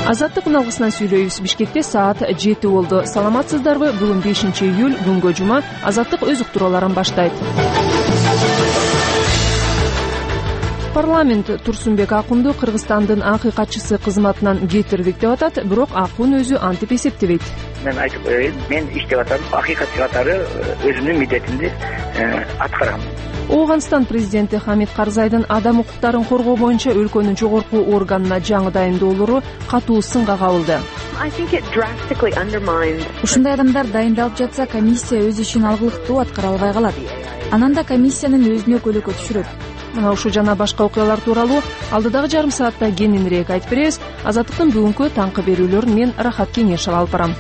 Азаттык үналгысынан сүйлөйбүз. Бишкекте саат 7 болду. Саламатсыздарбы? Бүгүн 5 июль, күнгө жума. Азаттык өз уктурууларын баштайт. Парламент Турсунбек Акунду Кыргызстандын акыйкатчысы кызматынан кетирдик деп атат, бирок Акун өзү антип эсептебейт. Мен айтып коеюн, мен иштеп атам, акыйкатчы катары өзүмдүн милдетимди аткарам. Ооганстан президенти Хамид Карзайдын адам укуктарын коргоо боюнча өлкөнүн жогорку органына жаңы дайындоолору катуу сынга кабылды. Ушундай адамдар дайындалып жатса, комиссия өз ишин алгылыктуу аткара албай калат. Анан да комиссиянын өзүнө көлөкө түшүрөт. Мына ушу жана башка окуялар тууралуу алдыдагы жарым саатта кененирээк айтып беребиз. Азаттыктын бүгүнкү таңкы берүүлөрүн мен Рахат Кеңешов алып барам.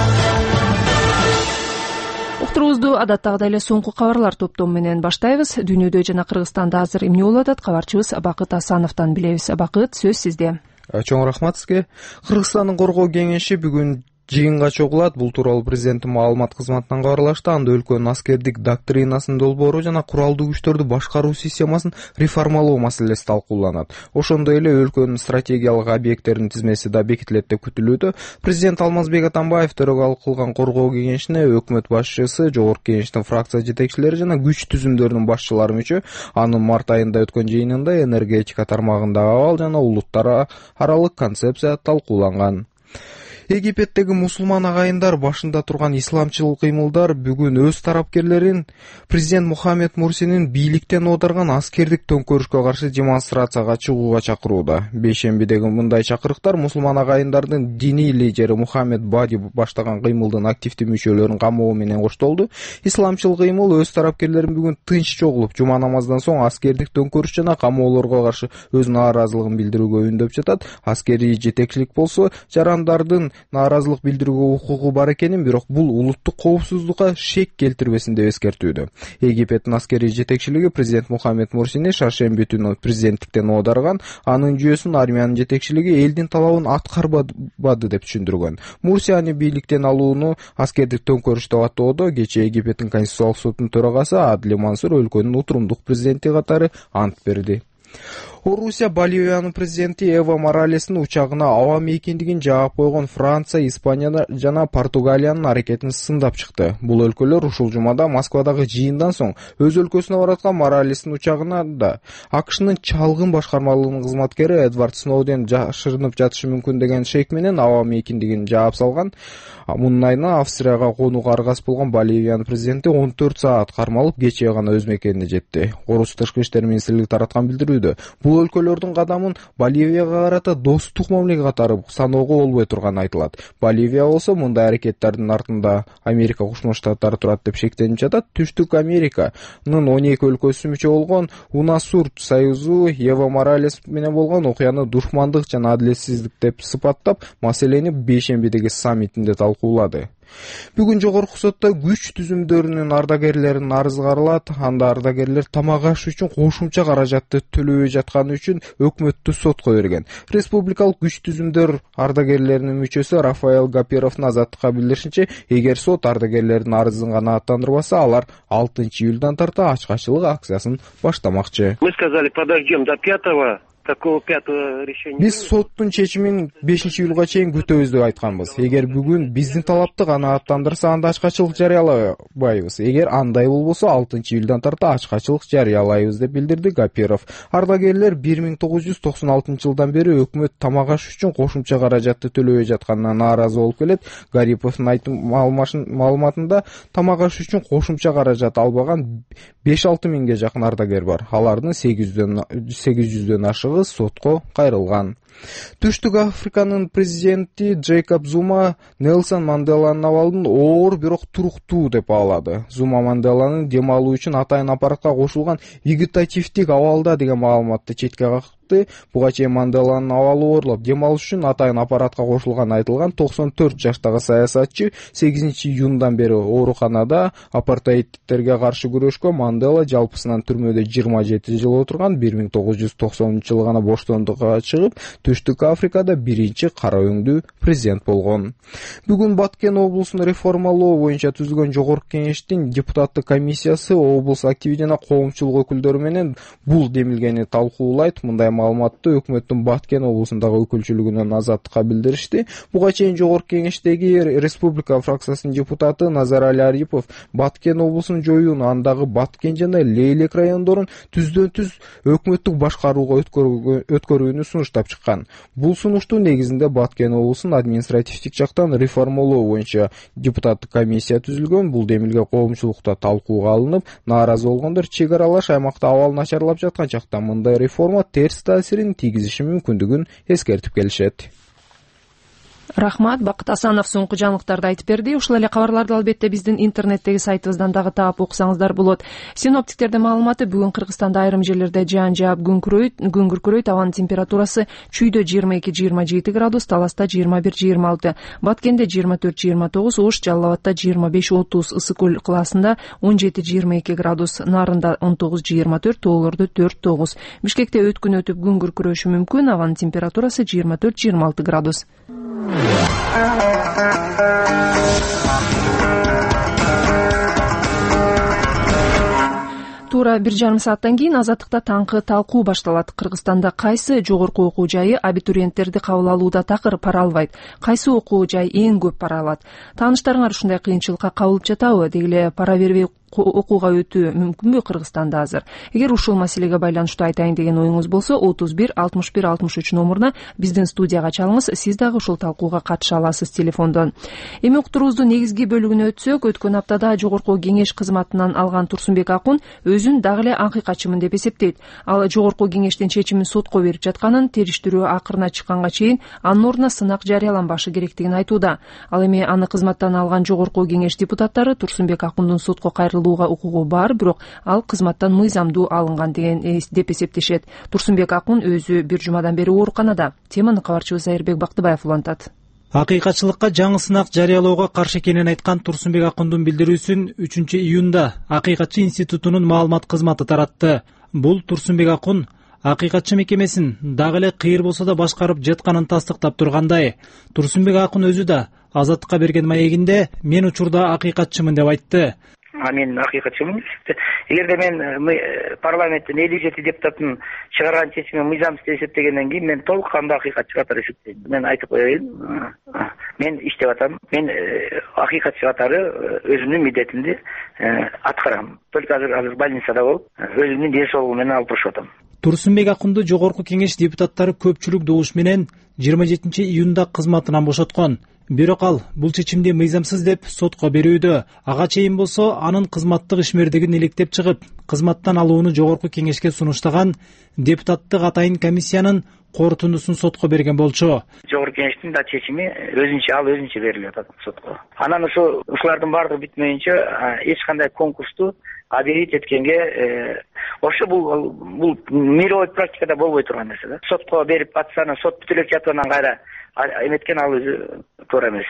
Уктуруубузду адаттагыдай эле соңку кабарлар топтому менен баштайбыз. Дүйнөдө жана Кыргызстанда азыр эмне болуп атат? Кабарчыбыз Бакыт Асановдон билебиз. Бакыт, сөз сизде. Чоң рахмат сизге. Кыргызстандын коргоо кеңеши бүгүн жыйынга чогулат. Бул тууралуу президенттин маалымат кызматынан кабарлашты. Анда өлкөнүн аскердик доктринасын долбоору жана куралдуу күчтөрдү башкаруу системасын реформалоо маселеси талкууланат. Ошондой эле өлкөнүн стратегиялык объекттеринин тизмеси да бекитилет деп күтүлүүдө. Президент Алмазбек Атамбаев төрөгалык кылган коргоо кеңешине өкмөт башчысы, жогорку кеңештин фракция жетекчилери жана күч түзүмдөрүнүн башчылары мүчө. Анын март айында өткөн жыйынында энергетика тармагындагы абал жана улуттар аралык концепция талкууланган. Египеттеги мусулман агайындар башында турган исламчыл кыймылдар бүгүн өз тарапкерлерин президент Мухаммед Мурсинин бийликтен оодарган аскердик төңкөрүшкө каршы демонстрацияга чыгууга чакырууда. Бейшембидеги мындай чакырыктар мусулман агайындардын диний лидери Мухаммед Бади баштаган кыймылдын активдүү мүчөлөрүн камоо менен коштолду. Исламчыл кыймыл өз тарапкерлерин бүгүн тынч чогулуп, жума намаздан соң аскердик төңкөрүш жана камоолорго каршы өз нааразылыгын билдирүүгө үндөп жатат. Аскерий жетекчилик болсо жарандардын нааразылык билдирүүгө укугу бар экенин, бирок бул улуттук коопсуздукка шек келтирбесин деп эскертүүдө. Египеттин аскерий жетекчилиги президент Мухаммед Мурсини шаршемби түнү президенттиктен оодарган, анын жүйөсүн армиянын жетекчилиги элдин талабын аткарбады деп түшүндүргөн. Мурси аны бийликтен алууну аскердик төңкөрүш деп атоодо. Кечээ Египеттин конституциялык сотунун төрагасы Адли Мансур өлкөнүн утурумдук президенти катары ант берди. Орусия Боливиянын президенти Эво Моралестин учагына аба мейкиндигин жаап койгон Франция, Испания жана Португалиянын аракетин сындап чыкты. Бул өлкөлөр ушул жумада Москвадагы жыйындан соң өз өлкөсүнө бараткан Моралестин учагына да АКШнын чалгын башкармалыгынын кызматкери Эдвард Сноуден жашырынып жатышы мүмкүн деген шек менен аба мейкиндигин жаап салган. Мунун айына Австрияга конууга аргасыз болгон Боливиянын президенти 14 саат кармалып кечээ гана өз мекенине жетти. Орус тышкы иштер министрлиги тараткан билдирүүдө бул өлкөлөрдүн кадамын Боливияга карата достук мамилеге катары саноого болбой турганы айтылат. Боливия болсо мындай аракеттердин артында Америка Кошмо Штаттары турат деп шектенип жатат. Түштүк Американын 12 өлкөсү мүчө болгон УНАСУР союзу Эво Моралес менен болгон окуяны душмандык жана адилетсиздик деп сыпаттап, маселени бейшембидеги саммитинде талкуулады. Бүгүн жогорку сотто күч түзүмдөрүнүн ардагерлеринин арызы каралат. Анда ардагерлер тамак аш үчүн кошумча каражатты төлөбөй жатканы үчүн өкмөттү сотко берген. Республикалык күч түзүмдөр ардагерлеринин мүчөсү Рафаэл Гапировдун азаттыкка билдиришинче, эгер сот ардагерлердин арызын канааттандырбаса, алар 6 июлдан тарта ачкачылык акциясын баштамакчы. Мы сказали, подождем до 5-го. Биз соттун чечимин 5-июлга чейин күтөбүз деп айтканбыз. Эгер бүгүн биздин талапты канааттандырса, анда ачкачылык жарыялабайбыз. Эгер андай болбосо, 6 июлдан тарта ачкачылык жарыялайбыз деп билдирди Гапиров. Ардагерлер 1996 жылдан бери өкмөт тамак аш үчүн кошумча каражатты төлөбөй жатканына нааразы болуп келет. Гариповдун маалыматында тамак аш үчүн кошумча каражат албаган 5-6 миңге жакын ардагер бар. Алардын 800дөн ашыгы сотко кайрылган. Түштүк Африканын президенти Джейкоб Зума Нелсон Манделанын абалын оор бирок туруктуу деп баалады. Зума Манделанын дем алуу үчүн атайын аппаратка кошулган вегетативдик абалда деген маалыматты четке какты. Буга чейин Манделанын абалы оорлоп, дем алыш үчүн атайын аппаратка кошулган айтылган 94 жаштагы саясатчы 8 июндан бери ооруканада. Апартеидтерге каршы күрөшкө Мандела жалпысынан түрмөдө 27 жыл отурган. 1990-жылы гана боштондукка чыгып, Түштүк Африкада биринчи кара өңдүү президент болгон. Бүгүн Баткен облусун реформалоо боюнча түзүлгөн жогорку кеңештин депутаттык комиссиясы облус активи жана коомчулук өкүлдөрү менен бул демилгени талкуулайт. Мындай маалыматты өкмөттүн Баткен облусундагы өкүлчүлүгүнөн Азаттыкка билдиришти. Буга чейин Жогорку Кеңештеги Республика фракциясынын депутаты Назарали Арипов Баткен облусун жоюуну, андагы Баткен жана Лейлек райондорун түздөн-түз өкмөттүк башкарууга өткөрүүнү сунуштап чыккан. Бул сунуштуу негизинде Баткен облусун административдик жактан реформалоо боюнча депутаттык комиссия түзүлгөн. Бул демилге коомчулукта талкууга алынып, нааразы болгондор чек аралаш аймакта абал начарлап жаткан чакта мындай реформа терс таасирин тийгизиши мүмкүндүгүн эскертип келишет. Рахмат, Бакыт Асанов соңку жаңылыктарды айтып берди. Ушул эле кабарларды албетте биздин интернеттеги сайтыбыздан дагы таап окусаңыздар болот. Синоптиктердин маалыматы бүгүн Кыргызстанда айрым жерлерде жаан жаап күн күркүрөйт, абанын температурасы чүйдө 22-27 градус, Таласта 21-26, Баткенде 24-29, Ош, Жалал Абадта 25-30, Ысык Көл кылаасында 17-22 градус, Нарында 19-24, тоолордо 4-9. Бишкекте өткүн өтүп күн күркүрөшү мүмкүн, абанын температурасы 24-26 градус. Туура 1,5 сааттан кийин Азаттыкта таңкы талкуу башталат. Кыргызстанда кайсы жогорку окуу жайы абитуриенттерди кабыл алууда такыр пара албайт? Кайсы окуу жай эң көп пара алат? Тааныштарыңар ушундай кыйынчылыкка кабылып жатабы? Дегиле пара бербей окууга өтүү мүмкүнбү Кыргызстанда азыр? Эгер ушул маселеге байланыштуу айтайын деген оюңуз болсо, 31 61 63 номуруна биздин студияга чалыңыз. Сиз дагы ушул талкууга катыша аласыз телефондон. Эми уктуруубуздун негизги бөлүгүнө өтсөк, өткөн аптада жогорку кеңеш кызматынан алган Турсунбек Акун өзүн дагы эле акыйкатчымын деп эсептейт. Ал жогорку кеңештин чечимин сотко берип жатканын, териштирүү акырына чыкканга чейин анын ордуна сынак жарыяланбашы керектигин айтууда. Ал эми аны кызматтан алган жогорку кеңеш депутаттары Турсунбек Акундун сотко кайрылууга укугу бар, бирок ал кызматтан мыйзамдуу алынган деп эсептешет. Турсунбек Акун өзү бир жумадан бери ооруканада. Теманы кабарчыбыз Айырбек Бактыбаев улантат. Акыйкатчылыкка жаңы сынак жарыялоого каршы экенин айткан Турсунбек Акундун билдирүүсүн 3-июнда Акыйкатчы институтунун маалымат кызматы таратты. Бул Турсунбек Акун акыйкатчы мекемесин дагы эле кыйыр болсо да башкарып жатканын тастыктап тургандай. Турсунбек Акун өзү да Азаттыкка берген маегинде мен учурда акыйкатчымын деп айтты. Мен акыйкатчымын. Эгерде мен парламенттин 57 депутатын чыгарган чечими мыйзамсыз деп эсептегенден кийин мен толук кандуу акыйкатчы катары эсептейм. Мен айтып коеюн. Мен иштеп атам. Мен акыйкатчы катары өзүмдүн милдетимди аткарам. Только азыр больницада болуп, өзүмдүн ден соолугу менен алып туруп атам. Турсунбек Акунду жогорку кеңеш депутаттары көпчүлүк добуш менен 27-июнда кызматынан бошоткон. Бирок ал бул чечимди мыйзамсыз деп сотко берүүдө. Ага чейин болсо анын кызматтык ишмердигин иликтеп чыгып, кызматтан алууну жогорку кеңешке сунуштаган депутаттык атайын комиссиянын корутундусун сотко берген болчу. Жогорку кеңештин да чечими өзүнчө берилип атат сотко. Анан ушулардын баардыгы бүтмөйүнчө эч кандай конкурсту объявить эткенге ошо бул мировой практикада болбой турган нерсе да. Сотко берип атса, сот бүтүп жатып анан кайра эметкен ал өзү туура эмес.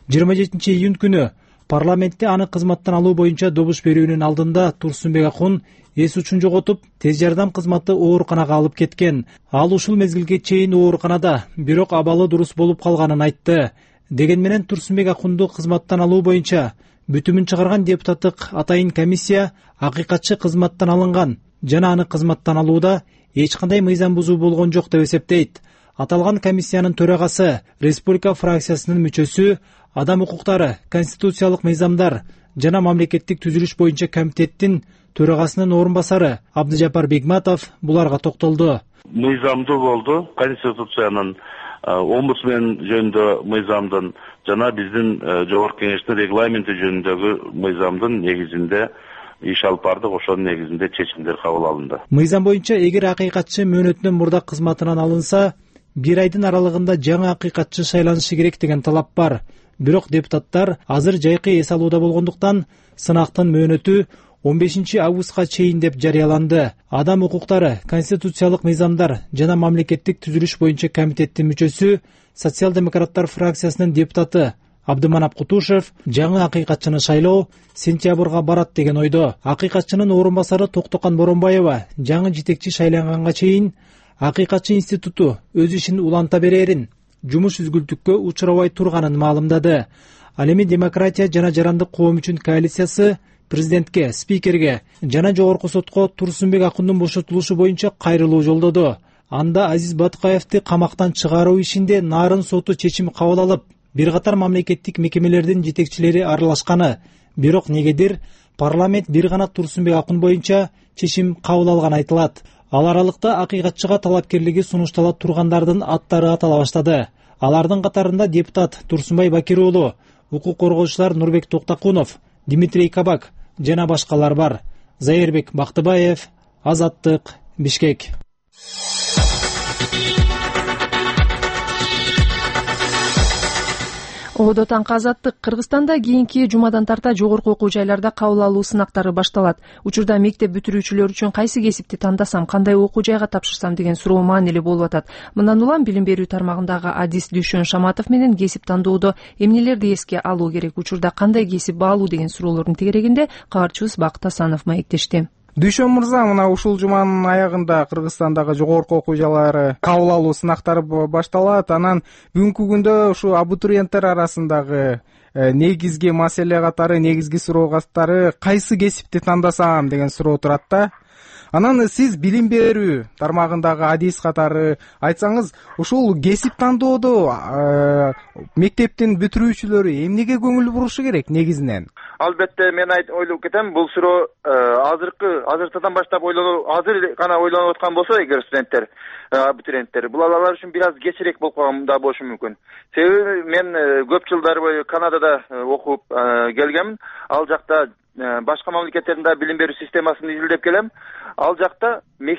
27-июнь күнү парламентте аны кызматтан алуу боюнча добуш берүүнүн алдында Турсунбек Акун эс учун жоготуп, тез жардам кызматы ооруканага алып кеткен. Ал ушул мезгилге чейин ооруканада, бирок абалы дурус болуп калганын айтты. Деген менен Турсунбек Акунду кызматтан алуу боюнча бүтүмүн чыгарган депутаттык атайын комиссия акыйкатчы кызматтан алынган жана аны кызматтан алууда эч кандай мыйзам бузуу болгон жок деп эсептейт. Аталган комиссиянын төрагасы, Республика фракциясынын мүчөсү, адам укуктары, конституциялык мыйзамдар жана мамлекеттик түзүлүш боюнча комитеттин төрагасынын орун басары Абдыжапар Бегматов буларга токтолду. Мыйзамдуу болду. Конституциянын омбудсмен жөнүндө мыйзамдын жана биздин жогорку кеңештин регламенти жөнүндөгү мыйзамдын негизинде иш алып бардык, ошонун негизинде чечимдер кабыл алынды. Мыйзам боюнча эгер акыйкатчы мөөнөтүнөн мурда кызматынан алынса, 1 айдын аралыгында жаңы акыйкатчы шайланышы керек деген талап бар. Бирок депутаттар азыр жайкы эс алууда болгондуктан сынактын мөөнөтү 15 августка чейин деп жарыяланды. Адам укуктары, конституциялык мыйзамдар жана мамлекеттик түзүлүш боюнча комитеттин мүчөсү, социал-демократтар фракциясынын депутаты Абдыманап Кутушев жаңы акыйкатчыны шайлоо сентябрга барат деген ойдо. Акыйкатчынын орун басары Токтокан Боронбаева жаңы жетекчи шайланганга чейин Акыйкатчы институту өз ишин уланта берерин, жумуш үзгүлтүккө учурабай турганын маалымдады. Ал эми демократия жана жарандык коом үчүн коалициясы президентке, спикерге жана жогорку сотко Турсунбек Акундун бошотулушу боюнча кайрылуу жолдоду. Анда Азиз Батукаевди камактан чыгаруу ишинде Нарын соту чечим кабыл алып, бир катар мамлекеттик мекемелердин жетекчилери аралашканы, бирок негедир парламент бир гана Турсунбек Акун боюнча чечим кабыл алганы айтылат. Ал аралыкта акыйкатчыга талапкерлиги сунуштала тургандардын аттары атала баштады. Алардын катарында депутат Турсунбай Бакир уулу, укук коргоочулар Нурбек Токтакунов, Дмитрий Кабак жана башкалар бар. Зайырбек Бактыбаев, Азаттык, Бишкек. Ободо таңкы Азаттык. Кыргызстанда кийинки жумадан тарта жогорку окуу жайларда кабыл алуу сынактары башталат. Учурда мектеп бүтүрүүчүлөр үчүн кайсы кесипти тандасам, кандай окуу жайга тапшырсам деген суроо маанилүү болуп атат. Мындан улам билим берүү тармагындагы адис Дүйшөн Шаматов менен кесип тандоодо эмнелерди эске алуу керек, учурда кандай кесип баалуу деген суроолордун тегерегинде кабарчыбыз Бакыт Асанов маектешти. Дүйшөн мырза, мына ушул жуманын аягында Кыргызстандагы жогорку окуу жайлары кабыл алуу сынактары башталат. Анан бүгүнкү күндө ушу абитуриенттер арасындагы негизги маселе катары, негизги суроо катары кайсы кесипти тандасам деген суроо турат да. Анан сиз билим берүү тармагындагы адис катары айтсаңыз, ушул кесип тандоодо мектептин бүтүрүүчүлөрү эмнеге көңүл бурушу керек негизинен? Албетте мен ойлоп кетем, бул суроо азыртадан баштап азыр гана ойлонуп аткан болсо эгер студенттер, абитуриенттер, бул алар үчүн бир аз кечирээк болуп калган да болушу мүмкүн. Себеби мен көп жылдар бою Канадада окуп келгем. Ал жакта башка мамлекеттердин билим берүү системасын изилдеп келем. Ал жакта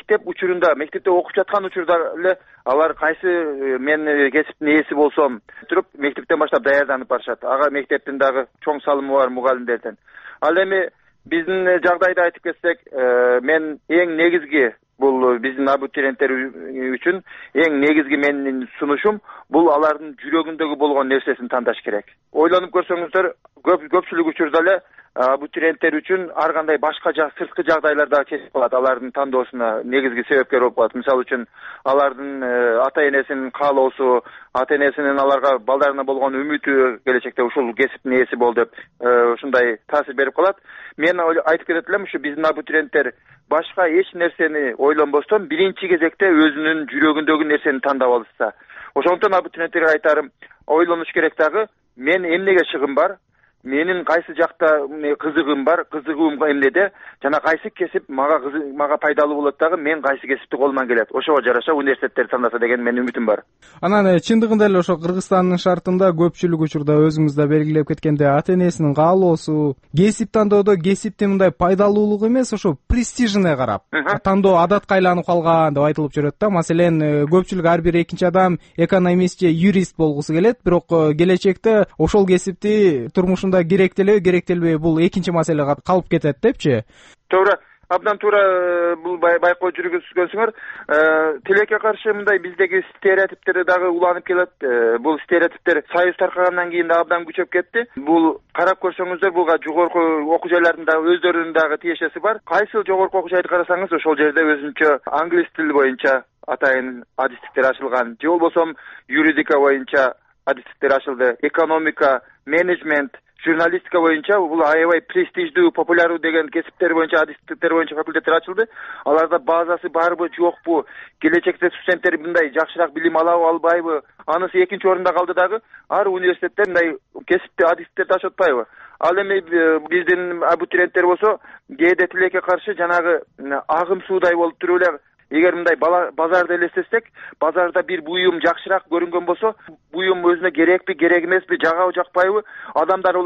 мектепте окуп жаткан учурда эле алар кайсы мен кесиптин ээси болсом туруп мектептен баштап даярданып барышат. Ага мектептин дагы чоң салымы бар мугалимдерден. Ал эми биздин жагдайда айтып кетсек, мен эң негизги бул биздин абитуриенттер үчүн эң негизги менин сунушум бул алардын жүрөгүндөгү болгон нерсесин тандаш керек. Ойлонуп көрсөңүздөр, көпчүлүк учурда эле абитуриенттер үчүн ар кандай башка сырткы жагдайлар да чечип калат, алардын тандоосуна негизги себепкер болуп калат. Мисалы үчүн алардын ата-энесинин каалоосу, ата-энесинин аларга балдарына болгон үмүтү келечекте ушул кесиптин ээси бол деп ушундай таасир берип калат. Мен айтып кетет элем, ушу биздин абитуриенттер башка эч нерсени ойлонбостон биринчи кезекте өзүнүн жүрөгүндөгү нерсени тандап алышса. Ошондон абитуриенттерге айтарым, ойлонуш керек дагы, мен эмнеге шыгым бар, менин кайсы жакта кызыгым бар, кызыгуум эмнеде, жана кайсы кесип мага пайдалуу болот дагы, мен кайсы кесипти колуман келет. Ошого жараша университеттерди тандаса деген менин үмүтүм бар. Анан чындыгында эле ошо Кыргызстандын шартында көпчүлүк учурда өзүңүз да белгилеп кеткендей, ата-энесинин каалоосу, кесип тандоодо кесиптин мындай пайдалуулугу эмес, ошо престижине карап тандоо адатка айланып калган деп айтылып жүрөт да. Маселен, көпчүлүк ар бир экинчи адам экономист же юрист болгусу келет, бирок келечекте ошол кесипти турмушунда керектелбей бул экинчи маселе калып кетет депчи. Туура, абдан туура бул байкоо жүргүзгөнсүңөр. Тилекке каршы мындай биздеги стереотиптер дагы уланып келет. Бул стереотиптер союз таркагандан кийин да абдан күчөп кетти. Бул карап көрсөңүздөр, булга жогорку окуу жайлардын да өздөрүнүн дагы тиешеси бар. Кайсы жогорку окуу жайды карасаңыз, ошол жерде өзүнчө англис тили боюнча атайын адистиктер ачылган, же болбосо юридика боюнча адистиктер ачылды, экономика, менеджмент, журналистика боюнча бул аябай престиждүү, популярдуу деген кесиптер боюнча, адистиктер боюнча факультеттер ачылды. Аларда базасы барбы, жокпу, келечекте студенттер мындай жакшыраак билим алабы, албайбы, анысы экинчи орунда калды дагы. Ар университеттер мындай кесипти адистиктерди ачып атпайбы? Ал эми биздин абитуриенттер болсо, кээде тилекке каршы жанагы агым суудай болуп туруп эле, эгер мындай базарды элестетсек, базарда бир буюм жакшыраак көрүнгөн болсо, буюм өзүнө керекпи, керек эмеспи, жагабы, жакпайбы, адамдар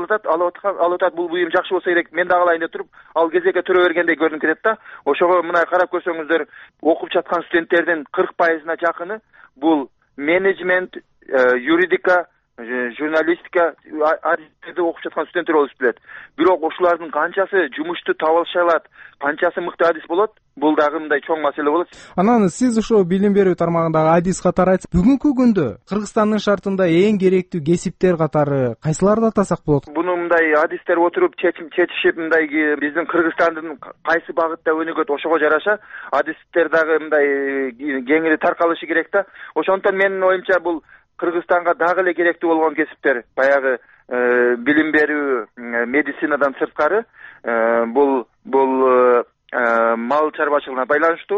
алып бул буюм жакшы болсо керек, мен дагы алайын деп туруп, ал кезекке туру бергендей көрүнүп кетет да. Ошого мына карап көрсөңүздөр, окуп жаткан студенттердин 40%-на жакыны бул менеджмент, юридика, журналистика адистиктерди окуп жаткан студенттер болуп келет. Бирок ушулардын канчасы жумушту таба алышат, канчасы мыкты адис болот, бул дагы мындай чоң маселе болот. Анан сиз ошо билим берүү тармагындагы адис катары айтсаңыз, бүгүнкү күндө Кыргызстандын шартында эң керектүү кесиптер катары кайсыларды атасак болот? Буну мындай адистер отуруп чечишип, мындай биздин Кыргызстандын кайсы багытта өнүгөт, ошого жараша адистер дагы мындай кеңири таркалышы керек да. Ошондон менин оюмча бул Кыргызстанга дагы эле керектүү болгон кесиптер, баягы билим берүү, медицинадан сырткары, бул мал чарбачылыгына байланыштуу.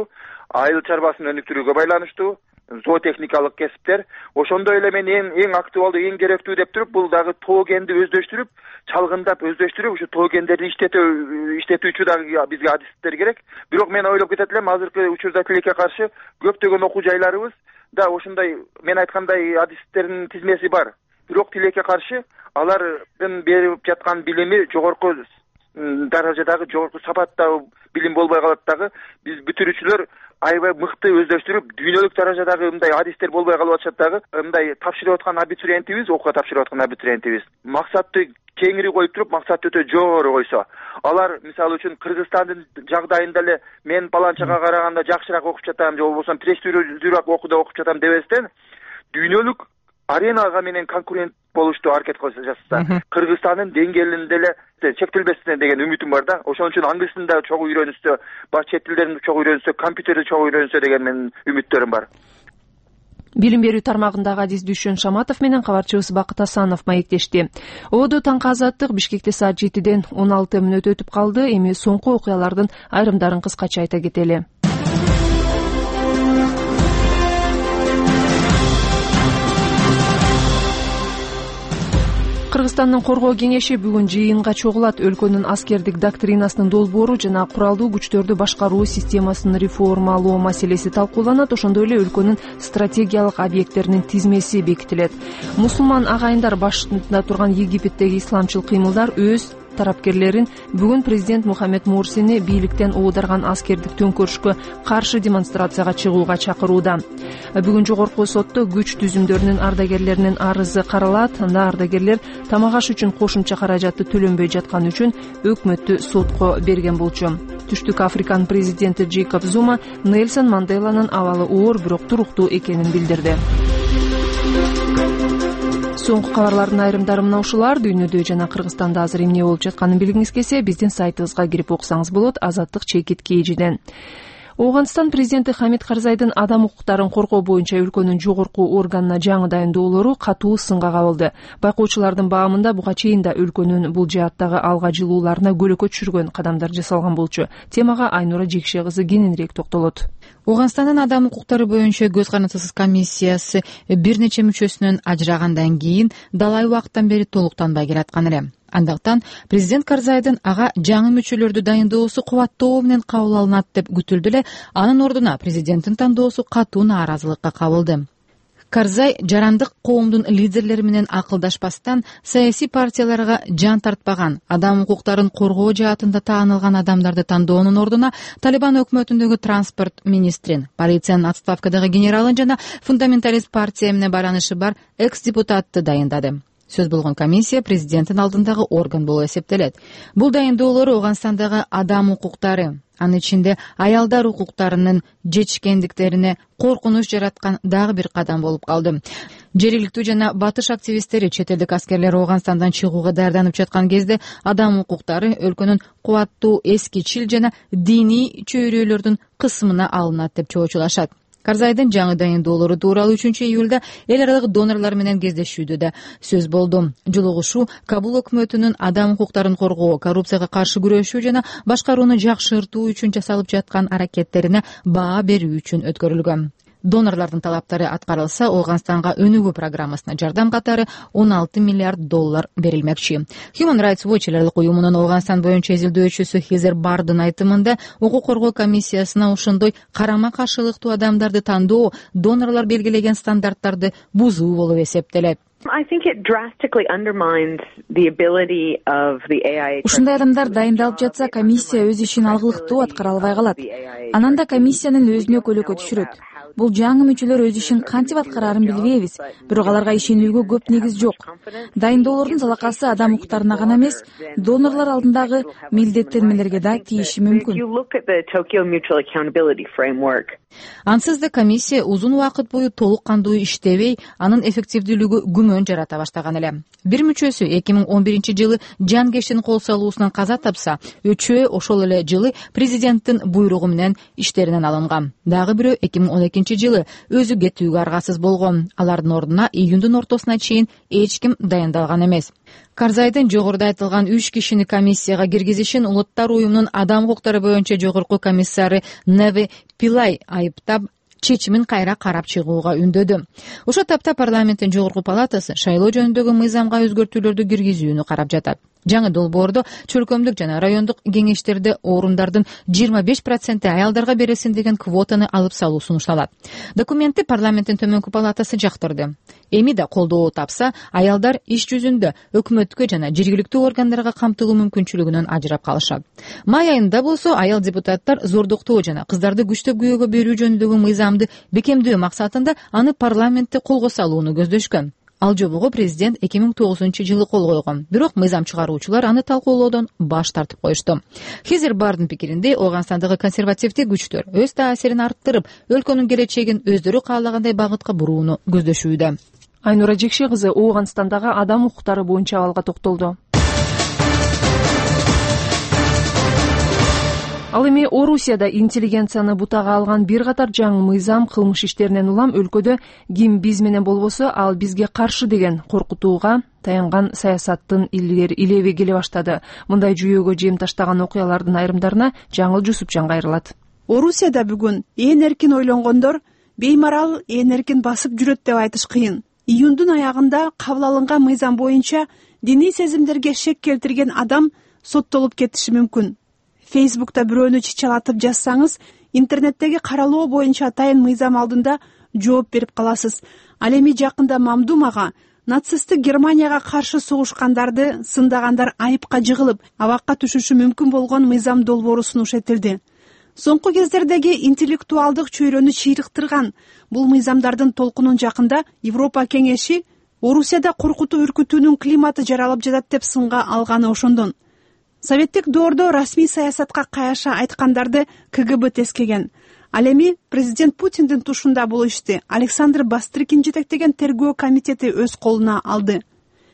айыл чарбасын өнүктүрүүгө байланыштуу, зоотехникалык кесиптер. Ошондой эле мен эң актуалдуу, эң керектүү деп туруп, бул дагы тоо генди өздөштүрүп, чалгындап өздөштүрүп, ушу тоо гендерди иштетүүчү дагы бизге адистер керек. Бирок мен ойлоп кетет элем, азыркы учурда тилекке каршы көптөгөн окуу жайларыбыз да ошондой мен айткандай адистердин тизмеси бар. Бирок тилекке каршы алардын берип жаткан билими жогорку даражадагы, жогорку сапаттагы билим болбой калат дагы. Биз бүтүрүүчүлөр аябай мыкты өздөштүрүп, дүйнөлүк даражадагы мындай адистер болбой калып атышат дагы. Мындай тапшырып аткан абитуриентибиз, окууга тапшырып аткан абитуриентибиз максатты кеңири коюп туруп, максатты өтө жогору койсо, алар мисалы үчүн Кыргызстандын жагдайында эле мен баланчага караганда жакшыраак окуп жатам же болбосо престиждүүрөөк окууда окуп жатам дебестен, дүйнөлүк аренага менен конкурент болушту аракет жасаса, Кыргызстандын деңгээлинде эле чектелбесин деген үмүтүм бар да. Ошон үчүн англистин да чогуу үйрөнүшсө, чет тилдерин чогуу үйрөнүшсө, компьютерди чогуу үйрөнүшсө деген менин үмүттөрүм бар. Билим берүү тармагындагы адис Дүйшөн Шаматов менен кабарчыбыз Бакыт Асанов маектешти. Ободо таңкы азаттык Бишкекте саат 7-ден 16 мүнөт өтүп калды. Эми соңку окуялардын айрымдарын кыскача айта кетели. Кыргызстандын коргоо кеңеши бүгүн жыйынга чогулат. Өлкөнүн аскердик доктринасынын долбоору жана куралдуу күчтөрдү башкаруу системасын реформалоо маселеси талкууланат. Ошондой эле өлкөнүн стратегиялык объекттеринин тизмеси бекитилет. Мусулман агайындар башында турган Египеттеги исламчыл кыймылдар өз тарапкерлерин бүгүн президент Мухаммед Мурсини бийликтен оодарган аскердик төңкөрүшкө каршы демонстрацияга чыгууга чакырууда. Бүгүн жогорку сотто күч түзүмдөрүнүн ардагерлеринин арызы каралат. Анда ардагерлер тамак аш үчүн кошумча каражатты төлөнбөй жатканы үчүн өкмөттү сотко берген болчу. Түштүк Африканын президенти Джейкоб Зума Нельсон Манделанын абалы оор, бирок туруктуу экенин билдирди. Соңку кабарлардын айрымдары мына ушулар. Дүйнөдө жана Кыргызстанда азыр эмне болуп жатканын билгиңиз келсе, биздин сайтыбызга кирип окусаңыз болот. Азаттык чекит KG'ден. Оогандыстан президенти Хамид Карзайдын адам укуктарын коргоо боюнча өлкөнүн жогорку органына жаңы дайындоолору катуу сынга кабылды. Байкоочулардын баамында буга чейин да өлкөнүн бул жааттагы алга жылууларына көлөкө түшүргөн кадамдар жасалган болчу. Темага Айнура Жекше кызы кененирээк токтолот. Оогандстандын адам укуктары боюнча көз карандысыз комиссиясы бир нече мүчөсүнөн ажырагандан кийин далай убакыттан бери толуктанбай келаткан эле. Андыктан президент Карзайдын ага жаңы мүчөлөрдү дайындоосу кубаттоо менен кабыл алынат деп күтүлдү эле. Анын ордуна президенттин тандоосу катуу нааразылыкка кабылды. Карзай жарандык коомдун лидерлери менен акылдашпастан саясий партияларга жан тартпаган, адам укуктарын коргоо жаатында таанылган адамдарды тандоонун ордуна Талибан өкмөтүндөгү транспорт министрин, полициянын отставкадагы генералын жана фундаменталист партия менен байланышы бар экс-депутатты дайындады. Сөз болгон комиссия президенттин алдындагы орган болуп эсептелет. Бул дайындоолор Оогандстандагы адам укуктары, анын ичинде аялдар укуктарынын жетишкендиктерине коркунуч жараткан дагы бир кадам болуп калды. Жергиликтүү жана батыш активисттери чет элдик аскерлер Оогандстандан чыгууга даярданып жаткан кезде адам укуктары өлкөнүн кубаттуу эски чил жана диний чөйрөлөрдүн кысымына алынат деп чоочулашат. Карзайдын жаңы дайындоолору тууралуу 3-июлда эл аралык донорлор менен кездешүүдө да сөз болду. Жолугушуу Кабул өкмөтүнүн адам укуктарын коргоо, коррупцияга каршы күрөшүү жана башкарууну жакшыртуу үчүн жасалып жаткан аракеттерине баа берүү үчүн өткөрүлгөн. Донорлордун талаптары аткарылса, Оогандстанга өнүгүү программасына жардам катары $16 миллиард берилмекчи. Human Rights Watch элдик уюмунун Оогандстан боюнча изилдөөчүсү Хезер Бардын айтымында, укук коргоо комиссиясына ошондой карама каршылыктуу адамдарды тандоо донорлор белгилеген стандарттарды бузуу болуп эсептелет. Ушундай адамдар дайындалып жатса, комиссия өз ишин алгылыктуу аткара албай калат. Анан да комиссиянын өзүнө көлөкө түшүрөт. Бул жаңы мүчөлөр өз ишин кантип аткарарын билбейбиз, бирок аларга ишенүүгө көп негиз жок. Дайындоолордун залакасы адам укуктарына гана эмес, донорлор алдындагы милдеттенмелерге да тийиши мүмкүн. Ансыз да комиссия узун убакыт бою толук кандуу иштебей, анын эффективдүүлүгү күмөн жарата баштаган эле. Бир мүчөсү 2011-жылы жанкештин кол салуусунан каза тапса, өчөө ошол эле жылы президенттин буйругу менен иштеринен алынган. Дагы бирөө 2012 жылы өзү кетүүгө аргасыз болгон. Алардын ордуна июндун ортосуна чейин эч ким дайындалган эмес. Карзайдын жогоруда айтылган 3 кишини комиссияга киргизишин Улуттар уюмунун адам укуктары боюнча жогорку комиссары Неви Пилай айыптап, чечимин кайра карап чыгууга үндөдү. Ошол тапта парламенттин жогорку палатасы шайлоо жөнүндөгү мыйзамга өзгөртүүлөрдү киргизүүнү карап жатат. Жаңы долбоордо чөлкөмдүк жана райондук кеңештерде орундардын 25% аялдарга берилсин деген квотаны алып салуу сунушталат. Документти парламенттин төмөнкү палатасы жактырды. Эми да колдоо тапса, аялдар иш жүзүндө өкмөткө жана жергиликтүү органдарга камтылуу мүмкүнчүлүгүнөн ажырап калышат. Май айында болсо аял депутаттар зордуктоо жана кыздарды күчтөп күйөөгө берүү жөнүндөгү мыйзамды бекемдөө максатында аны парламентте колго салууну көздөшкөн. Ал жобого президент 2009-жылы кол койгон. Бирок мыйзам чыгаруучулар аны талкуулоодон баш тартып коюшту. Хизер бардын пикиринде Ооганстандагы консервативдик күчтөр өз таасирин арттырып, өлкөнүн келечегин өздөрү каалагандай багытка бурууну көздөшүүдө. Айнура Жекше кызы Ооганстандагы адам укуктары боюнча абалга токтолду. Ал эми Орусияда интеллигенцияны бутага алган бир катар жаңы мыйзам кылмыш иштеринен улам өлкөдө ким биз менен болбосо ал бизге каршы деген коркутууга таянган саясаттын илеби келе баштады. Мындай жүйөгө жем таштаган окуялардын айрымдарына Жаңыл Жусупжан кайрылат. Орусияда бүгүн ээн эркин ойлонгондор беймарал ээн эркин басып жүрөт деп айтыш кыйын. Июндун аягында кабыл алынган мыйзам боюнча диний сезимдерге шек келтирген адам соттолуп кетиши мүмкүн. Фейсбукта бирөөнү чычалатып жазсаңыз, интернеттеги каралоо боюнча атайын мыйзам алдында жооп берип каласыз. Ал эми жакында Мамдумага нацисттик Германияга каршы согушкандарды сындагандар айыпка жыгылып, абакка түшүшү мүмкүн болгон мыйзам долбоору сунуш этилди. Соңку кездердеги интеллектуалдык чөйрөнү чыйрыктырган бул мыйзамдардын толкунун жакында Европа кеңеши Орусияда коркутуу үркүтүүнүн климаты жаралып жатат деп сынга алганы ошондон. Советтик доордо расмий саясатка каяша айткандарды КГБ тескеген. Ал эми президент Путиндин тушунда бул ишти Александр Бастрыкин жетектеген тергөө комитети өз колуна алды.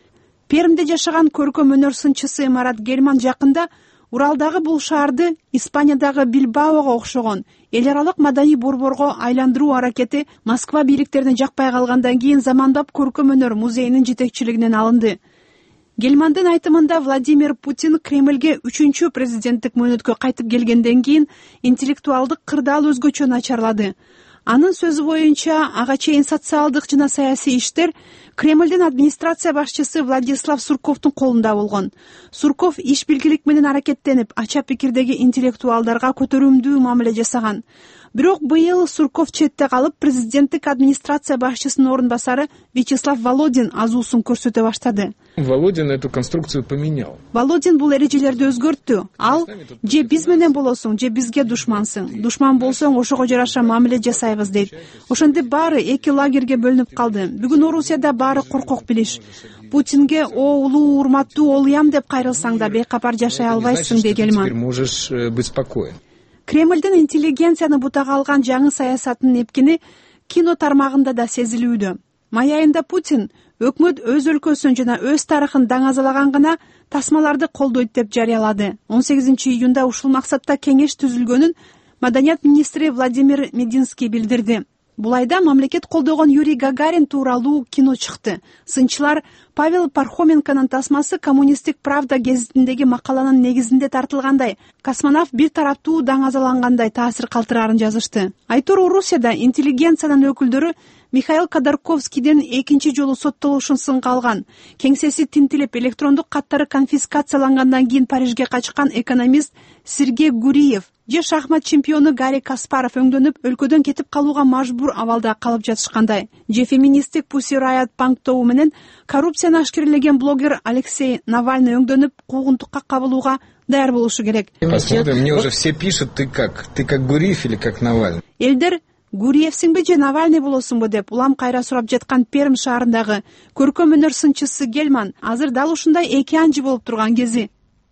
Пермде жашаган көркөм өнөр сынчысы Марат Гельман жакында Уралдагы бул шаарды Испаниядагы Билбаого окшогон эл аралык маданий борборго айландыруу аракети Москва бийликтерине жакпай калгандан кийин замандап көркөм өнөр музейинин жетекчилигинен алынды. Гельмандын айтымында Владимир Путин Кремльге 3-чү президенттик мөөнөткө кайтып келгенден кийин интеллектуалдык кырдаал өзгөчө начарлады. Анын сөзү боюнча ага чейин социалдык жана саясий иштер Кремльдин администрация башчысы Владислав Сурковдун колунда болгон. Сурков иш билгилик менен аракеттенип, ача пикирдеги интеллектуалдарга көтөрүмдүү мамиле жасаган. Бирок быйыл Сурков четте калып, президенттик администрация башчысынын орун басары Вячеслав Володин азуусун көрсөтө баштады. Володин эту конструкцию поменял. Володин бул эрежелерди өзгөрттү. Ал же биз менен болосуң, же бизге душмансың. Душман болсоң, ошого жараша мамиле жасайбыз дейт. Ошондо баары эки лагерге бөлүнүп калды. Бүгүн Орусияда баары коркок билиш. Путинге о улуу урматтуу олуям деп кайрылсаң да бейкапар жашай албайсың дейт Гельман. Теперь можешь быть спокоен. Кремльдин интеллигенцияны бутага алган жаңы саясатынын эпкини кино тармагында да сезилүүдө. Май айында Путин өкмөт өз өлкөсүн жана өз тарыхын даңазалаган гана тасмаларды колдойт деп жарыялады. 18-июнда ушул максатта кеңеш түзүлгөнүн Маданият министри Владимир Мединский билдирди. Бул айда мамлекет колдогон Юрий Гагарин тууралуу кино чыкты. Сынчылар Павел Пархоменконун тасмасы Коммунистик правда гезитиндеги макаланын негизинде тартылгандай, космонавт бир тараптуу даңазалангандай таасир калтырарын жазышты. Айтор Орусияда интеллигенциянын өкүлдөрү Михаил Ходорковскийдин экинчи жолу соттолушун сынга алган. Кеңсеси тинтилип, электрондук каттары конфискациялангандан кийин Парижге качкан экономист Сергей Гуриев же шахмат чемпиону Гарри Каспаров өңдөнүп, өлкөдөн кетип калууга мажбур абалда калып жатышкандай. Же феминисттик Pussy Riot Punk тобу менен коррупцияны ашкерелеген блогер Алексей Навальный өңдөнүп, куугунтукка кабылууга даяр болушу керек. Посмотрим, мне уже все пишут, ты как Гуриев или как Навальный. Элдер Гуриевсиңби же Навальный болосуңбу деп улам кайра сурап жаткан Перм шаарындагы көркөм өнөр сынчысы Гельман азыр дал ушундай эки анжы болуп турган кези.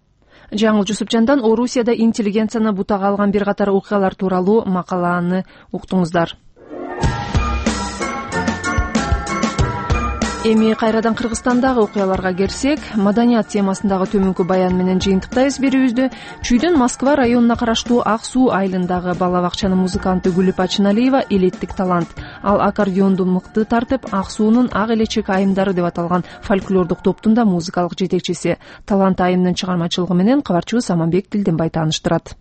Жаңыл Жусупжандан Орусияда интеллигенцияны бутага алган бир катар окуялар тууралуу макаланы уктуңуздар. Эми кайрадан Кыргызстандагы окуяларга келсек, маданият темасындагы төмөнкү баян менен жыйынтыктайбыз берүүбүздү. Чүйдөн Москва районуна караштуу Ак Суу айылындагы бала бакчанын музыканты Гүлүпа Чыналиева элеттик талант. Ал аккордеонду мыкты тартып, Ак Суунун ак элечек айымдары деп аталган фольклордук топтун да музыкалык жетекчиси. Талант айымынын чыгармачылыгы менен кабарчыбыз Аманбек Тилденбай тааныштырат.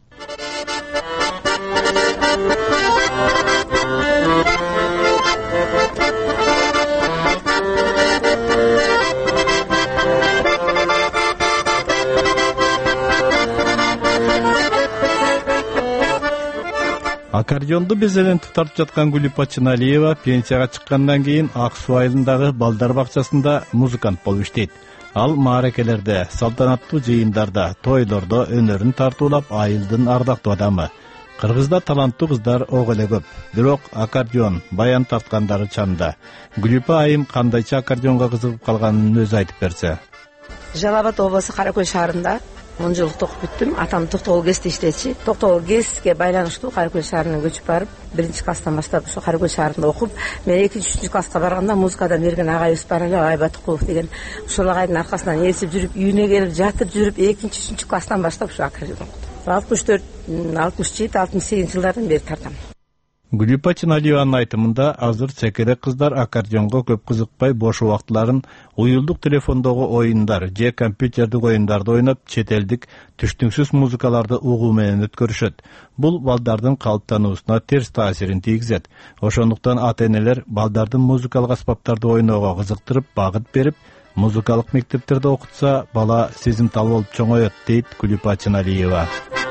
Аккордеонду безелентип тартып жаткан Гүлүпа Чыналиева пенсияга чыккандан кийин Ак Суу айылындагы балдар бакчасында музыкант болуп иштейт. Ал мааракелерде, салтанаттуу жыйындарда, тойлордо өнөрүн тартуулап айылдын ардактуу адамы. Кыргызда таланттуу кыздар ок эле көп, бирок аккордеон, баян тарткандары чанда. Гүлүпа айым кандайча аккордеонго кызыгып калганын өзү айтып берсе. Жалал Абад облусу Кара Көл шаарында 10 жылдык окуп бүттүм. Атам Токтогул КЭСте иштечи. Токтогул КЭСке байланыштуу Кара Көл шаарына көчүп барып, 1-класстан баштап ошо Кара Көл шаарында окуп, мен 2-3 класска барганда музыкадан берген агайыбыз бар эле, Агай Батыкулов деген. Ошол агайдын аркасынан ээрсип жүрүп, үйүнө келип жатып жүрүп, 2-3 класстан баштап ошо аккордеон окудум. 64, 67, 68 жылдардан бери тартам. Гүлүпа Чыналиеванын айтымында азыр чекерек кыздар аккордеонго көп кызыкпай бош убактыларын уюлдук телефондогу оюндар же компьютердик оюндарды ойноп, чет элдик түштүксүз музыкаларды угуу менен өткөрүшөт. Бул балдардын калыптануусуна терс таасирин тийгизет. Ошондуктан ата-энелер балдардын музыкалык аспаптарды ойноого кызыктырып, багыт берип, музыкалык мектептерде окутса, бала сезимтал болуп чоңоет, дейт Гүлүпа Чыналиева.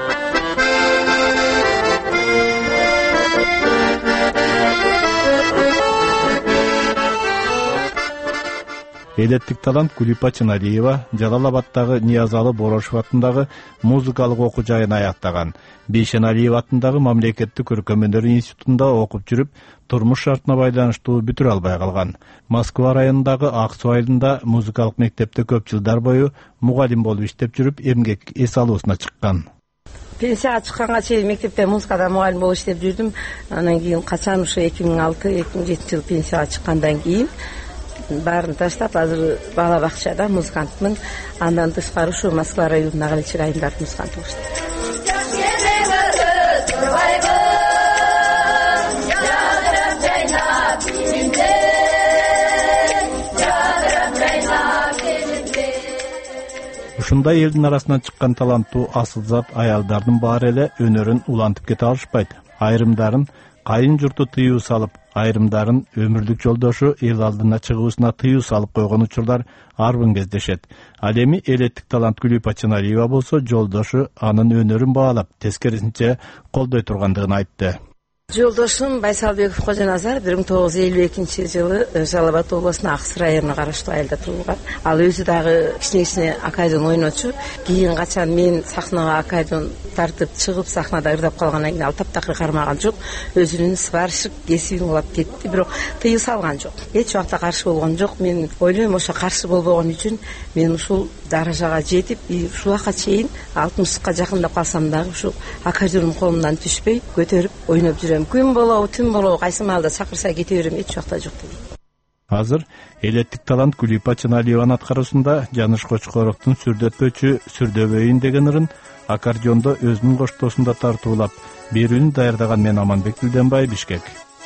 Элеттик талант Гүлүпа Чыналиева Жалал Абадтагы Ниязалы Борошов атындагы музыкалык окуу жайын аяктаган. Бейшеналиев атындагы мамлекеттик көркөм өнөр институтунда окуп жүрүп, турмуш шартына байланыштуу бүтүрө албай калган. Москва районундагы Ак Суу айылында музыкалык мектепте көп жылдар бою мугалим болуп иштеп жүрүп, эмгек эс алуусуна чыккан. Пенсияга чыкканга чейин мектепте музыкада мугалим болуп иштеп жүрдүм. Анан кийин качан ушу 2006-2007 жыл пенсияга чыккандан кийин баарын таштап, азыр бала бакчада музыкантмын. Андан тышкары ушу Москва районуна элечек айымдардын музыканты болуп иштейм. Ушундай элдин арасынан чыккан таланттуу асылзат аялдардын баары эле өнөрүн улантып кете алышпайт. Айрымдарын кайын журту тыюу салып, айрымдарын өмүрлүк жолдошу эл алдына чыгуусуна тыюу салып койгон учурлар арбын кездешет. Ал эми элеттик талант Гүлүпа Чыналиева болсо жолдошу анын өнөрүн баалап, тескерисинче колдой тургандыгын айтты. Жолдошум Байсалбеков Кожоназар 1952 жылы Жалал Абад облусунун Ак Суу районуна караштуу айылда туулган. Ал өзү дагы кичине аккордеон ойночу. Кийин качан мен сахнага аккордеон тартып чыгып сахнада ырдап калгандан кийин ал таптакыр кармаган жок. Өзүнүн сварщик кесибин улап кетти, бирок тыюу салган жок. Эч убакта каршы болгон жок. Мен ойлойм, ошо каршы болбогон үчүн мен ушул даражага жетип, ушул убакка чейин 60ка жакындап калсам дагы ушул аккордеонум колумдан түшпөй көтөрүп ойноп жүрөм. Күн болобу, түн болобу, кайсы маалда чакырса кете берем, эч убакта жок дейт. Азыр элеттик талант Гүлүпа Чыналиеванын аткаруусунда Жаныш Кочкоровдун Сүрдөтпөчү Сүрдөбөйүн деген ырын аккордеондо өзүнүн коштоосунда тартуулап берүүнү даярдаган мен Аманбек Тилденбай, Бишкек.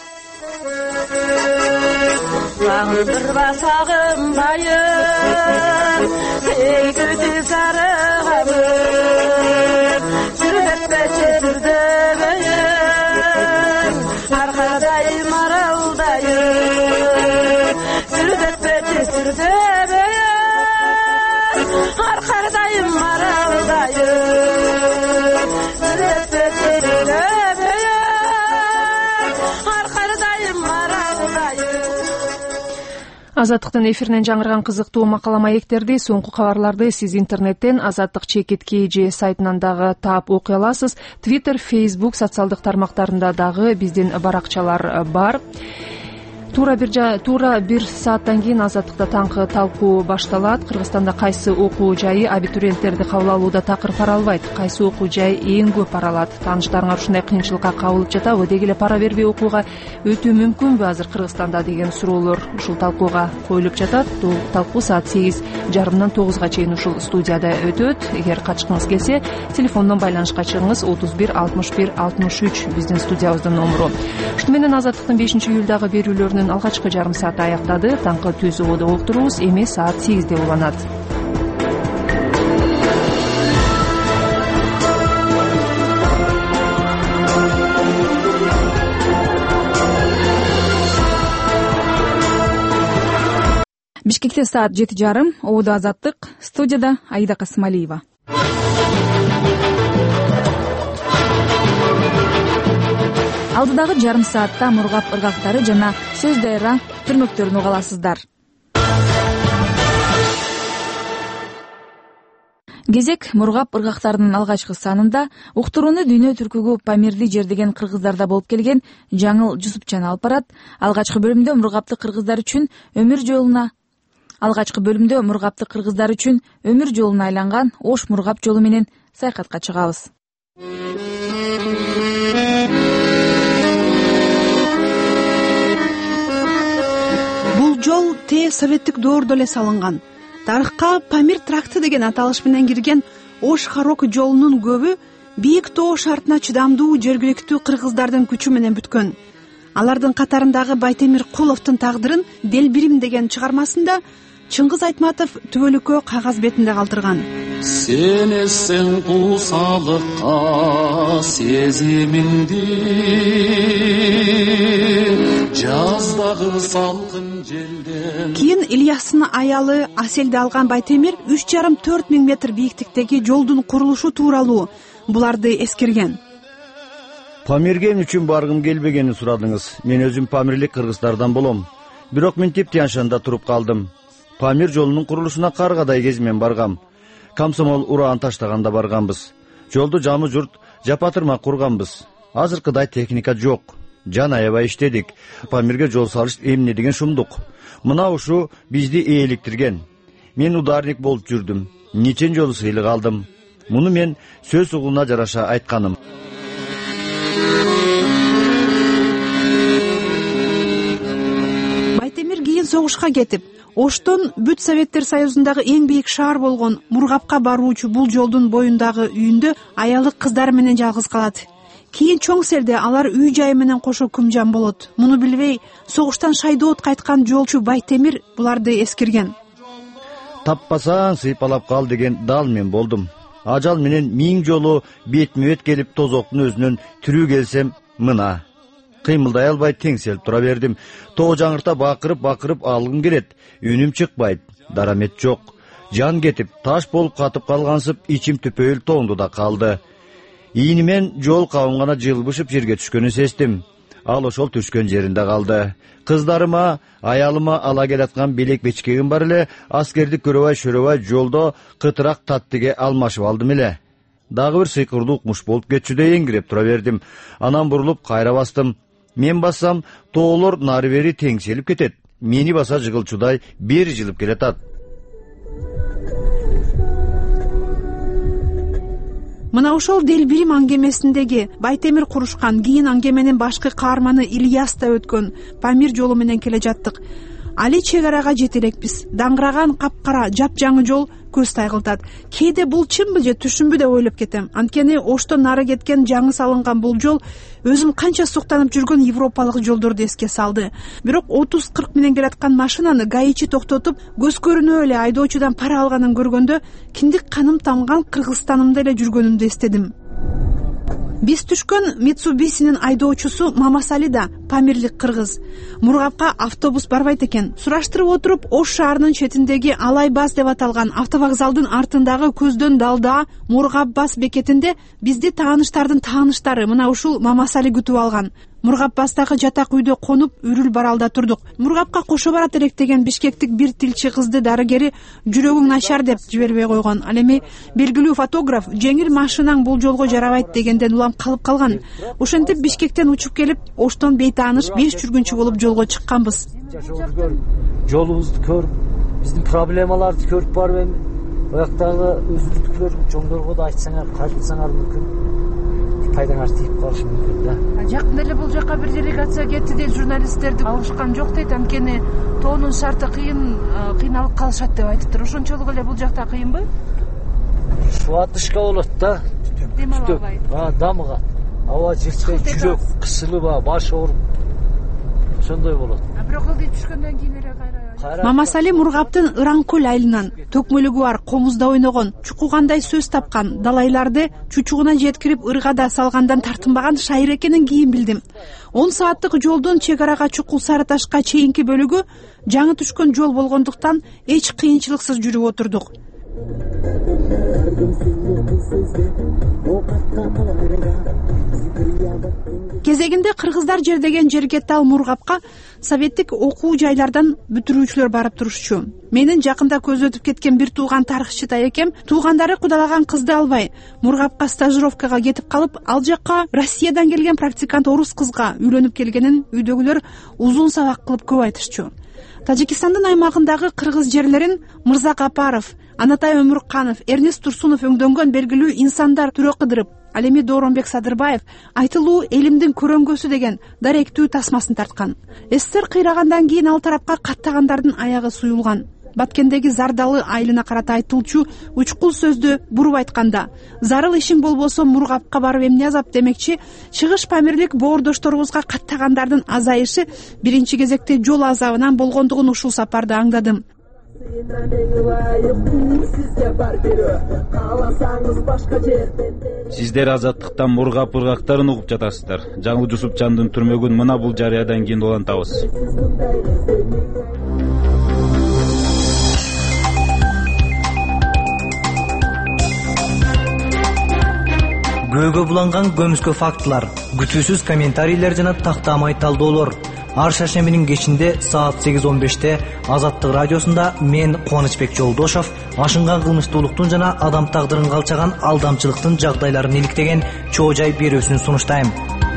Бір басағым байым, егіді зарығамын, сүрдөтпөчү сүрдөбөйүн, арқадайым аралдайым, сүрдөтпөчү сүрдөбөйүн, арқадайым аралдайым, сүрдөтпөчү сүрдөбөйүн, арқадайым аралдайым. Азаттыктын эфиринен жаңырган кызыктуу макала маектерди, соңку кабарларды сиз интернеттен Азаттык /KG сайтынан дагы таап окуй аласыз. Twitter, Facebook социалдык тармактарында дагы биздин баракчалар бар. туура бир сааттан кийин Азаттыкта таңкы талкуу башталат. Кыргызстанда кайсы окуу жайы абитуриенттерди кабыл алууда такыр пара албайт, кайсы окуу жай эң көп пара алат? Тааныштарыңар ушундай кыйынчылыкка кабылып жатабы? Деги эле пара бербей окууга өтүү мүмкүнбү азыр Кыргызстанда деген суроолор ушул талкууга коюлуп жатат. Бул талкуу саат 8:30 9 чейин ушул студияда өтөт. Эгер катышкыңыз келсе, телефондон байланышка чыгыңыз 31 61 63 биздин студиябыздын номуру. Ушуну менен Азаттыктын 5-июлдагы берүүлөрүнүн алгачкы жарым сааты аяктады. Таңкы түз убада уктурубуз эми саат 8-де уланат. Бишкекте саат 7:30, Ободо Азаттык, студияда Аида Касымалиева. Алдыдагы жарым саатта Мургап ыргактары жана Сөз Дайра түрмөктөрүн уга аласыздар. Кезек Мургап ыргактарынын алгачкы санында уктурууну дүйнө түркүгү Памирди жердеген кыргыздарда болуп келген Жаңыл Жусупчан алып барат. Алгачкы бөлүмдө Мургапты кыргыздар үчүн өмүр жолуна айланган Ош Мургап жолу менен саякатка чыгабыз. Бул жол советтик доордо эле салынган. Тарыхка Памир тракты деген аталыш менен кирген Ош-Харок жолунун көбү бийик тоо шартына чыдамдуу жергиликтүү кыргыздардын күчү менен бүткөн. Алардын катарындагы Байтемир Куловдун тагдырын Делбирим деген чыгармасында Чыңгыз Айтматов түбөлүккө кагаз бетинде калтырган. Сенесең кусалыкка сезимиңди, жаздагы салкын желден. Кийин Ильястын аялы Аселди алган Байтемир 3,5-4 миң метр бийиктиктеги жолдун курулушу тууралуу буларды эскерген. Памирген үчүн баргым келбегенин сурадыңыз. Мен өзүм Памирлик кыргыздардан болом. Бирок мен Тянь-Шанда туруп калдым. Памир жолунун курулушуна каргадай кезмен баргам. Комсомол ураан таштаганда барганбыз. Жолду жамы журт жапатырма курганбыз. Азыркыдай техника жок. Жан аябай иштедик. Памирге жол салыш эмне деген шумдук. Мына ушу бизди ээликтирген. Мен ударник болуп жүрдүм. Нечен жолу сыйлык алдым. Муну мен сөз угуна жараша айтканым. Байтемир кийин согушка кетип, Оштон бүт Советтер Союзундагы эң бийик шаар болгон Мургапка баруучу бул жолдун боюндагы үйүндө аялы кыздары менен жалгыз калат. Кийин чоң селде алар үй жайы менен кошо күмжан болот. Муну билбей, согуштан шайдоот кайткан жолчу Байтемир буларды эскерген. Таппасаң сыйпалап кал деген дал мен болдум. Ажал менен 1000 жолу бетме-бет келип тозоктун өзүнөн түрүү келсем мына. Кыймылдай албай теңселип тура бердим. Тоо жаңырта бакырып алгым келет. Үнүм чыкпайт. Дарамет жок. Жан кетип, таш болуп катып калгансып, ичим түпөйүл тоңду да калды. Ийнимен жол кабым гана жылбышып жерге түшкөнүн сездим. Ал ошол түшкөн жеринде калды. Кыздарыма, аялыма ала келаткан белек бечкегим бар эле, аскерди көрөбай жолдо кытырак таттыге алмашып алдым эле. Дагы бир сыйкырдуу укмуш болуп кетчүдөй эңгиреп тура бердим. Анан бурулуп кайра бастым. Мен бассам, тоолор нары бери теңселип кетет. Мени баса жыгылчудай бери жылып келатат. Мына ошол Делбирим аңгемесиндеги Байтемир курушкан, кийин аңгеменин башкы каарманы Ильяс да өткөн Памир жолу менен келе жаттык. Али чек арага жете элекпиз. Даңгыраган капкара жапжаңы жол көз тайгылтат. Кээде бул чынбы же түшүнбү деп ойлоп кетем. Анткени Оштон нары кеткен жаңы салынган бул жол өзүм канча суктанып жүргөн европалык жолдорду эске салды. Бирок 30-40 менен келаткан машинаны гаичи токтотуп, көз көрүнө эле айдоочудан пара алганын көргөндө киндик каным тамган Кыргызстанымда эле жүргөнүмдү эстедим. Биз түшкөн Митсубисинин айдоочусу Мамасали да Памирлик кыргыз. Мургапка автобус барбайт экен. Сураштырып отуруп, Ош шаарынын четиндеги Алай бас деп аталган автовокзалдын артындагы көздөн далда Мургап бас бекетинде бизди тааныштардын тааныштары мына ушул Мамасали күтүп алган. Мургап бастагы жатак үйдө конуп үрүл баралда турдук. Мургапка кошо барат элек деген бишкектик бир тилчи кызды дарыгери жүрөгүң начар деп жибербей койгон. Ал эми белгилүү фотограф жеңил машинаң бул жолго жарабайт дегенден улам калып калган. Ошентип Бишкектен учуп келип, Оштон бейтааныш 5 жүргүнчү болуп жолго чыкканбыз. Жолубузду көрүп, биздин проблемаларды көрүп барып эми ояктагы өзүлдүктөр чоңдорго да айтсаңар, кайтсаңар мүмкүн пайдаңар тийип калышы мүмкүн да. Жакында эле бул жака бир делегация кетти дейт, журналисттерди алышкан жок дейт, анткени тоонун шарты кыйналып калышат деп айтыптыр. Ошончолук эле бул жакта кыйынбы? Шуатышка болот да. Дамыга. Аба жетпей, жүрөк кысылып, баш ооруп. Ошондой болот. Бирок ылдый түшкөндөн кийин эле Мамасали Мургаптын Ыраңкөл айылынан төкмөлүгү бар комузда ойногон, чукугандай сөз тапкан, далайларды чучугуна жеткирип ыргада салгандан тартынбаган шайыр экенин кийин билдим. 10 сааттык жолдун чек арага Чукул Сары Ташка чейинки бөлүгү жаңы түшкөн жол болгондуктан эч кыйынчылыксыз жүрүп отурдук. Кезегинде кыргыздар жердеген жерге тал Мургапка советтик окуу жайлардан бүтүрүүчүлөр барып турушчу. Менин жакында көз өтүп кеткен бир тууган тарыхчы таекем туугандары кудалаган кызды албай Мургапка стажировкага кетип калып, ал жакка Россиядан келген практикант орус кызга үйлөнүп келгенин үйдөгүлөр узун сабак кылып көп айтышчу. Тажикстандын аймагындагы кыргыз жерлерин Мырза Капаров, Анатай Өмүрканов, Эрнест Турсунов өңдөнгөн белгилүү инсандар Түрө Кыдырып, ал эми Дооронбек Садырбаев айтылуу элимдин көрөңгөсү деген даректүү тасмасын тарткан. СССР кыйрагандан кийин ал тарапка каттагандардын аягы суюлган. Баткендеги Зардалы айылына карата айтылчу учкул сөздү буруп айтканда, зарыл ишин болбосо Мургапка барып эмне азап демекчи, чыгыш Памирлик боордошторубузга каттагандардын азайышы биринчи кезекте жол азабынан болгондугун ушул сапарда аңдадым. Сиздер азаттыктан Мургап ыргактарын угуп жатасыздар. Жаңыл Жусупжандын түрмөгүн мына бул жарыядан кийин улантабыз. Көөгө буланган көмүскө фактылар, күтүүсүз комментарийлер жана тактамай талдоолор. Ар шаршембинин кечинде саат 8:15 Азаттык радиосунда мен Кубанычбек Жолдошов ашынган кылмыштуулуктун жана адам тагдырын калчаган алдамчылыктын жагдайларын иликтеген чоо жай берүүсүн сунуштайм.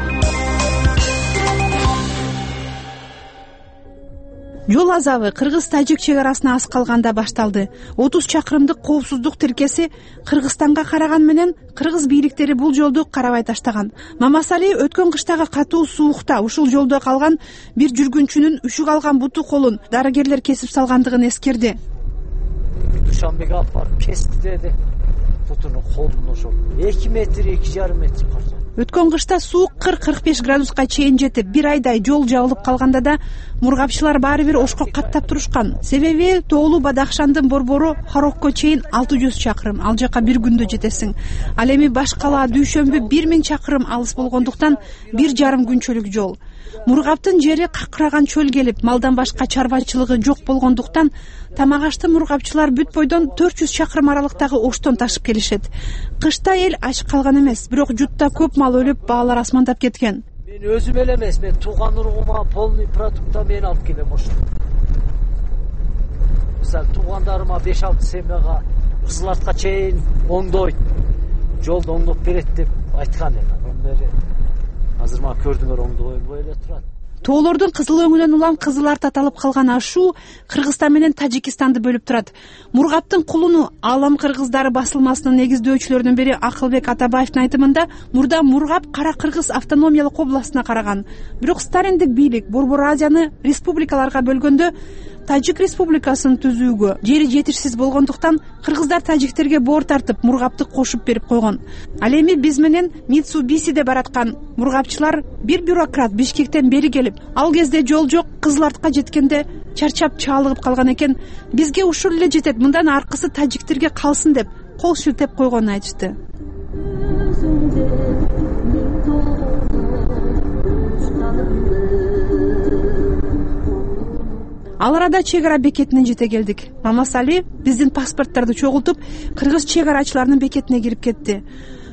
Жол азабы кыргыз-тажик чек арасына аз калганда башталды. 30 чакырымдык коопсуздук тиркеси Кыргызстанга караган менен кыргыз бийликтери бул жолду карабай таштаган. Мамасали өткөн кыштагы катуу суукта ушул жолдо калган бир жүргүнчүнүн үшүк алган буту колун дарыгерлер кесип салгандыгын эскерди. Душанбеге алып барып кести деди. Бутунун колун ошол 2 метр 2,5 метр каржа. Өткөн кышта суук 40-45 градуска чейин жетип, бир айдай жол жабылып калганда да мургапчылар баары бир ошко каттап турушкан. Себеби Тоолу Бадахшандын борбору Харокко чейин 600 чакырым, ал жака бир күндө жетесиң. Ал эми баш кала Дүйшөмбү 1000 чакырым алыс болгондуктан 1,5 күнчөлүк жол. Мургаптын жери какыраган чөл келип, малдан башка чарбачылыгы жок болгондуктан тамагашты мургапчылар бүт бойдон 400 чакырым аралыктагы Оштон ташып келишет. Кышта эл ач калган эмес, бирок жутта көп мал өлүп, баалар асмандап кеткен. Мен өзүм эле эмес, мен тууган ургума полный продукта мен алып келем ошо. Мисалы туугандарыма 5-6 семьяга Кызыл Артка чейин оңдойт, жолду оңдоп берет деп айткан эми. Азыр мага көрдүңөр оңдобой эле турат. Тоолордун кызыл өңүнөн улам Кызыл Арт аталып калган ашуу Кыргызстан менен Тажикстанды бөлүп турат. Мургаптын кулуну Алам кыргыздары басылмасынын негиздөөчүлөрүнүн бири Акылбек Атабаевдин айтымында, мурда Мургап Кара Кыргыз автономиялык областына караган. Бирок сталиндик бийлик Борбор Азияны республикаларга бөлгөндө Тажик республикасын түзүүгө жери жетишсиз болгондуктан кыргыздар тажиктерге боор тартып Мургапты кошуп берип койгон. Ал эми биз менен Митсубисиде бараткан мургапчылар бир бюрократ Бишкектен бери келип, ал кезде жол жок, Кызыл Артка жеткенде чарчап чаалыгып калган экен. Бизге ушул эле жетет, мындан аркысы тажиктерге калсын деп кол шилтеп койгонун айтышты. Ал арада чек ара бекетине жете келдик. Мамасали биздин паспорттарды чогултуп, кыргыз чек арачыларынын бекетине кирип кетти.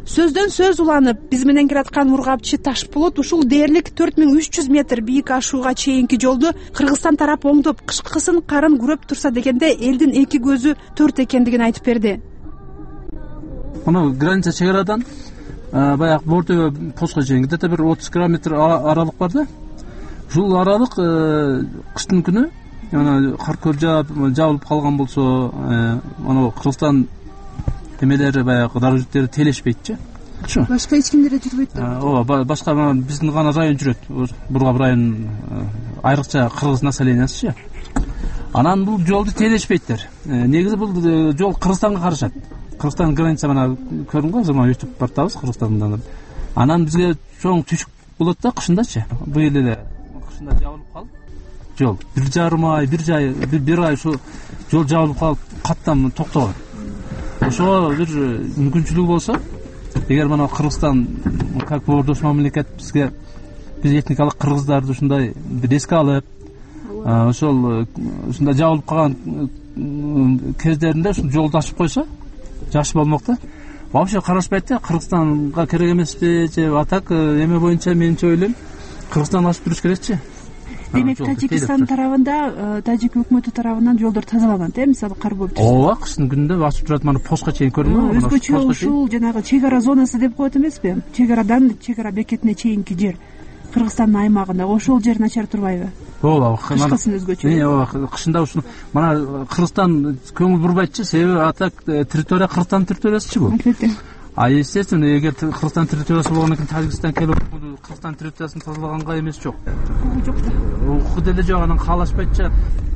сөздөн сөз уланып биз менен келаткан ургапчы Ташполот ушул дээрлик 4300 метр бийик ашууга чейинки жолду Кыргызстан тарап оңдоп, кышкысын карын күрөп турса дегенде элдин эки көзү төрт экендигин айтып берди. Мына граница чек арадан баягы Бортөбө постко чейин где-то бир 30 километр аралык бар да. Ушул аралык кыштын күнү кар көр жабылып калган болсо, аны Кыргызстан эмелери баягы дарыжеттери телешпейтчи. Башка эч кимдер жүрбөйт да. Ооба, башка биздин гана район жүрөт. Бургап район айрыкча кыргыз населениясычы. Анан бул жолду телешпейттер. Негизи бул жол Кыргызстанга карашат. Кыргызстан граница мына көрүнгөнбү, азыр өтүп бартабыз Кыргызстандан. Анан бизге чоң түшүк болот да кышындачы. Быйыл эле кышында жабылып калып жол 1,5 ай, бир ай ушу жол жабылып калып каттам токтогон. Ошо бир мүмкүнчүлүгү болсо, эгер мына Кыргызстан как бордош мамлекет бизге биз этникалык кыргыздарды ушундай бир эске алып, ошол ушундай жабылып калган кездеринде ушул жолду ачып койсо жакшы болмок да. Вообще карашпайт да, Кыргызстанга керек эмеспи же атак эме боюнча менимче ойлойм, Кыргызстан ачып туруш керекчи. Демек Тажикстан тарабында, Тажик өкмөтү тарабынан жолдор тазаланат, мисалы кар болуп турса. Ооба, кыштын күнүндө ачып турат, мана постко чейин көрүнөбү. Өзгөчө ушул жанагы чек ара зонасы деп коет эмеспи? Чек арадан чек ара бекетине чейинки жер. Кыргызстандын аймагында ошол жер начар турбайбы? Ооба, кышкысын өзгөчө. Ооба, кышында ушул мана Кыргызстан көңүл бурбайтчы, себеби атак территория Кыргызстан территориясычы бул. Албетте. Естественно, эгер Кыргызстан территориясы болгондон кийин Тажикстан келип Кыргызстан территориясын тазалаганга эмес жок. Жок да. Укук деле жок, анан каалашпайтчы.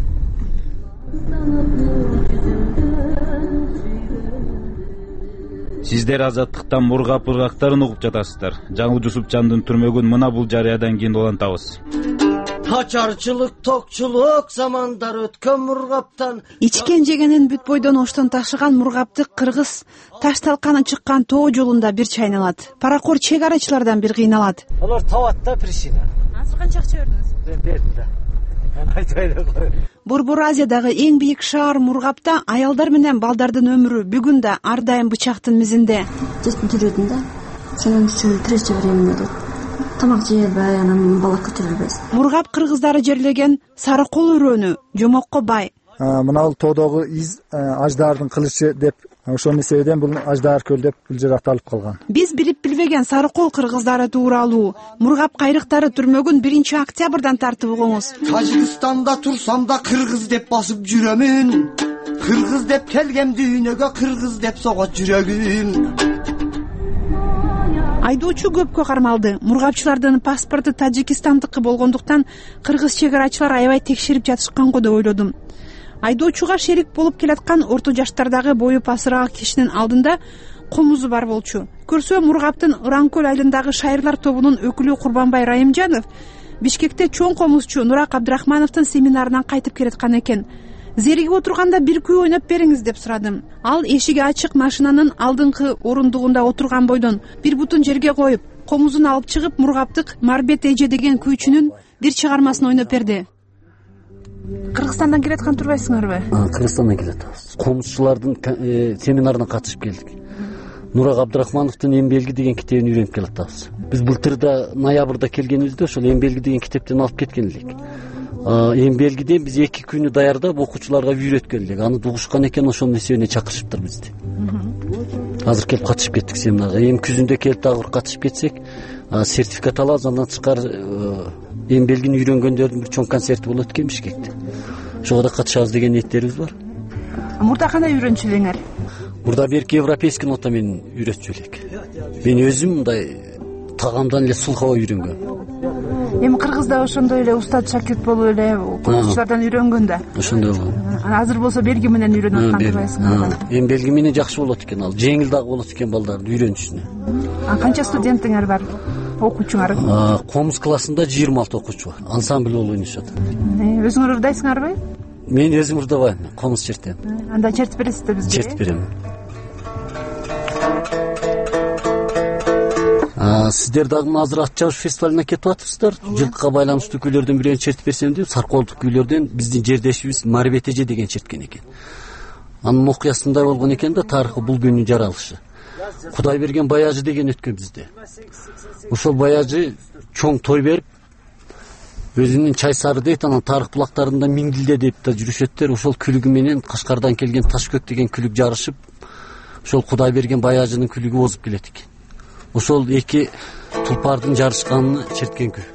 Сиздер азаттыктан мургап ыргактарын угуп жатасыздар. Жаңыл Жусупжандын түрмөгүн мына бул жарыядан кийин улантабыз. Качарчылык, токчулук замандар өткөн мургаптан. Ичкен жегенин бүт бойдон оштон ташыган мургапты кыргыз таш талканы чыккан тоо жолунда бир чайналат. Паракор чек арачылардан бир кыйналат. Алар табат да причина. Азыр канча акча бердиңиз? Бердим да. Борбор Азиядагы эң бийик шаар Мургапта аялдар менен балдардын өмүрү бүгүн да ар дайым бычактын мизинде. Жетим жүрөдүм да. Ошонун үчүн тирече берем деп. Тамак жебей, анан бала көтөрүлбөйс. Мургап кыргыздары жерлеген Сарыкол өрөөнү жомокко бай. Мына бул тоодогу из аждардын кылычы деп ошонун себебинен бул аждар көлдөп бул жер аталып калган. Биз билип билбеген Сарыкол кыргыздары тууралуу Мургап кайрыктары түрмөгүн 1-октябрдан тартып угуңуз. Тажикстанда турсам да кыргыз деп басып жүрөмүн. Кыргыз деп келгем дүйнөгө, кыргыз деп согот жүрөгүм. Айдоочу көпкө кармалды. Мургапчылардын паспорту Тажикстандыкы болгондуктан кыргыз чек арачылар аябай текшерип жатышканго деп ойлодум. Айдоочуга шерик болуп келаткан орто жаштардагы бою пасырага кишинин алдында комузу бар болчу. Көрсө Мургаптын Ыранкөл айылындагы шайырлар тобунун өкүлү Курбанбай Райымжанов Бишкекте чоң комузчу Нурак Абдрахмановдун семинарынан кайтып келаткан экен. Зериге отурганда бир күй ойноп бериңиз деп сурадым. Ал эшиги ачык машинанын алдыңкы орундугунда отурган бойдон бир бутун жерге коюп, комузун алып чыгып Мургаптык Марбет эже деген күйчүнүн бир чыгармасын ойноп берди. Кыргызстандан келаткан турбайсыңарбы? Кыргызстандан келатабыз. Комузчулардын семинарына катышып келдик. Нурак Абдрахмановдун Эң белги деген китебин үйрөнүп келатабыз. Биз былтырда ноябрда келгенибизде ошол Эң белги деген китептен алып кеткен элек. Эң белгиден биз 2 күнү даярдап окуучуларга үйрөткөн элек. Аны угушкан экен, ошонун эсебине чакырышыптыр бизди. Азыр келип катышып кеттик семинарга. Эми күзүндө келип дагы бир катышып кетсек, сертификат алабыз, андан тышкары Эң белгини үйрөнгөндөрдүн бир чоң концерти болот экен Бишкекте. Ошого да катышабыз деген ниеттерибиз бар. Мурда кандай үйрөнчү элеңер? Мурда берки европейский нота менен үйрөтчү элек. Мен өзүм мындай тагамдан эле сулхаба үйрөнгөм. Эми кыргызда ошондой эле устат шакирт болуп эле комузчулардан үйрөнгөн да. Ошондой болду. Азыр болсо белги менен үйрөнүп аткан турбайсыңар. Эми белги менен жакшы болот экен, ал жеңил дагы болот экен балдардын үйрөнүшүнө. Канча студентиңер бар? Окуучуңар? Комуз классында 26 окуучу бар. Ансамбль болуп ойношот. Өзүңөр ырдайсыңарбы? Мен өзүм ырдабайм, комуз чертем. Анда чертип бересиздер бизге? Чертип берем. Сиздер дагы азыр ат чабыш фестивалына кетип атыпсыздар. Жылкыга байланыштуу күйлөрдөн бирөөнү чертип берсем деп, Сарколдук күйлөрдөн биздин жердешибиз Марбет эже деген черткен экен. Анын окуясында болгон экен да тарыхы бул күнүн жаралышы. Кудайберген Баяжы деген өткөн бизде. Ошол Баяжы чоң той берип, өзүнүн чай сары дейт, анан тарых булактарында Миңдилде деп да жүрүшөттөр. Ошол күлүгү менен Кашкардан келген Ташкөк деген күлүк жарышып, ошол Кудайберген Баяжынын күлүгү озуп келет экен. Ошол эки тулпардын жарышканын черткен күн.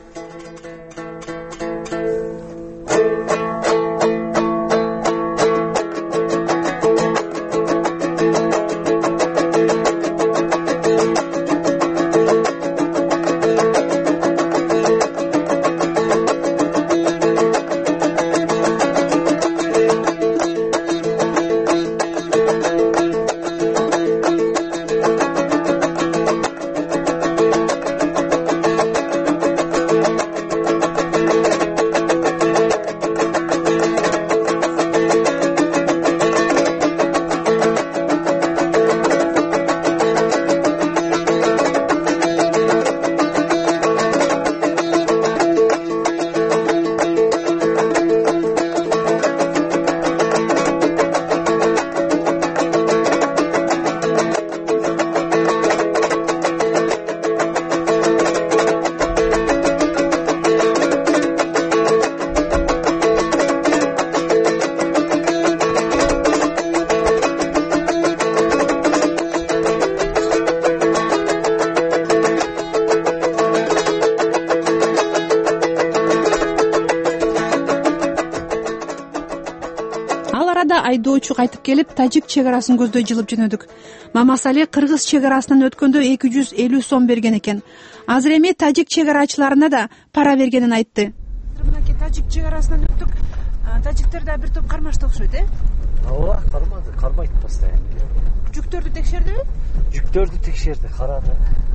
айдоочу кайтып келип тажик чек арасын көздөй жылып жөнөдүк. Мамасали кыргыз чек арасынан өткөндө 250 сом берген экен. Азыр эми тажик чек арачыларына да пара бергенин айтты. Мынакей тажик чек арасынан өттүк. Тажиктер да бир топ кармашты окшойт, Ооба, кармайт постоянно. Жүктөрдү текшердиби? Жүктөрдү текшерди, карады.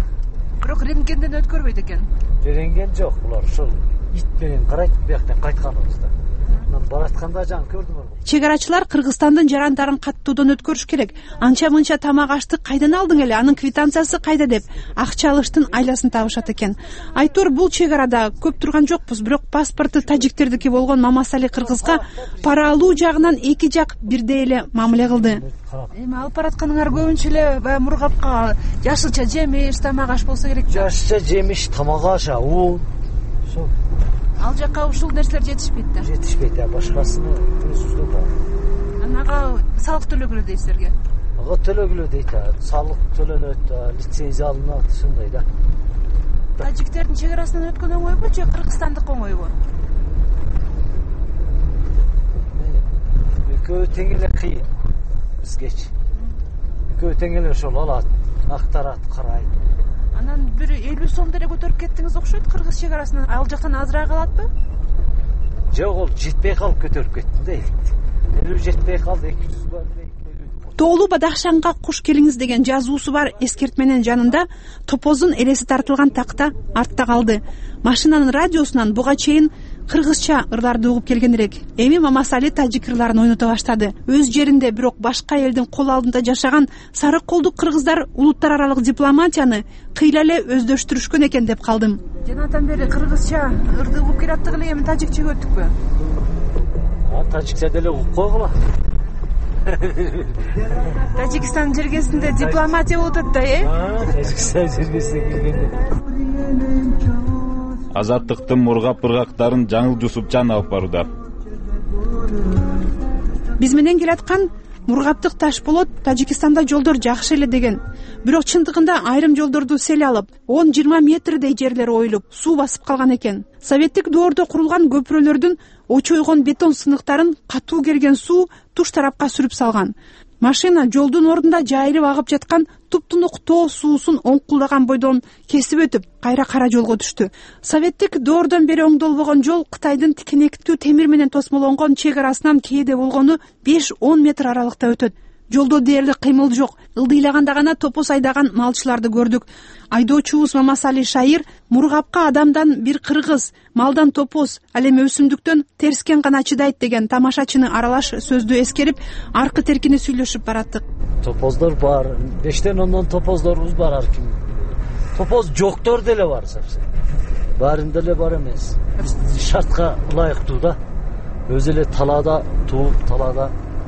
Бирок рентгенден өткөрбөйт экен. Рентген жок, булар ошол ит менен карайт, бияктан кайтканыбызда. Баратканда жаңы көрдүм. Чек арачылар Кыргызстандын жарандарын каттоодон өткөрүш керек. Анча-мынча тамак ашты кайдан алдың эле, анын квитанциясы кайда деп акча алыштын айласын табышат экен. Айтор бул чек арада көп турган жокпуз, бирок паспорту тажиктердики болгон Мамасали кыргызга пара алуу жагынан эки жак бирдей эле мамиле кылды. Эми алып баратканыңар көбүнчө эле баягы мургапка жашылча жемиш, тамак аш болсо керек. Жашылча жемиш, тамак аш, ун. Ошол. Ал жакка ушул нерселер жетишпейт да. Жетишпейт, башкасыны өзүбүздө бар. Анага салык төлөгүлө дейт силерге. Ага төлөгүлө дейт, салык төлөнөт, лицензия алынат, ушундай да. Тажиктердин чек арасынан өткөн оңойбу же кыргызстандык оңойбу? Экөө тең эле кыйын бизгечи. Экөө тең эле ошол алат, актарат, карайт. Анан бир 50 сом деле көтөрүп кеттиңиз окшойт кыргыз чек арасынан. Ал жактан азыраак алатпы? Жок, ол жетпей калып көтөрүп кеттим да. 50 жетпей калды, 200 бар. Тоолу Бадахшанга куш келиңиз деген жазуусу бар эскертменин жанында топоздун элеси тартылган такта артта калды. Машинанын радиосунан буга чейин кыргызча ырларды угуп келген элек. Эми Мамасали тажик ырларын ойното баштады. Өз жеринде, бирок башка элдин кол алдында жашаган сары колдук кыргыздар улуттар аралык дипломатияны кыйла эле өздөштүрүшкөн экен деп калдым. Жанатан бери кыргызча ырды угуп келаттык эле, эми тажикчеге өттүкпү? Тажикча деле угуп койгула. Тажикстан жергесинде дипломатия болуп атат да, Тажикстан жергесине келгенде. Азаттыктын мургап-быргактарын жаңыл Жусупжан алып барууда. Биз менен келаткан Мургаптык Ташболот Тажикстанда жолдор жакшы эле деген. Бирок чындыгында айрым жолдорду сел алып, 10-20 метрдей жерлер оюлуп, суу басып калган экен. Советтик доордо курулган көпүрөлөрдүн очойгон бетон сыныктарын катуу келген суу туш тарапка сүрүп салган. Машина жолдун ордунда жайылып агып жаткан туптунук тоо суусун оңкулдаган бойдон кесип өтүп, кайра кара жолго түштү. Советтик доордон бери оңдолбогон жол Кытайдын тикенектүү темир менен тосмолонгон чек арасынан кээде болгону 5-10 метр аралыкта өтөт. Жолдо дээрлик кыймыл жок. Ылдыйлаганда гана топоз айдаган малчыларды көрдүк. Айдоочубуз Мамасали Шайыр мургапка адамдан бир кыргыз, малдан топоз, ал эми өсүмдүктөн терскен гана чыдайт деген тамашачыны аралаш сөздү эскерип, аркы теркини сүйлөшүп бараттык. Топоздор бар, 5-10 топоздорубуз бар ар ким. Топоз жоктор деле бар совсем. Баарында эле бар эмес. Шартка ылайыктуу да. Өзү эле талаада тууп, талаада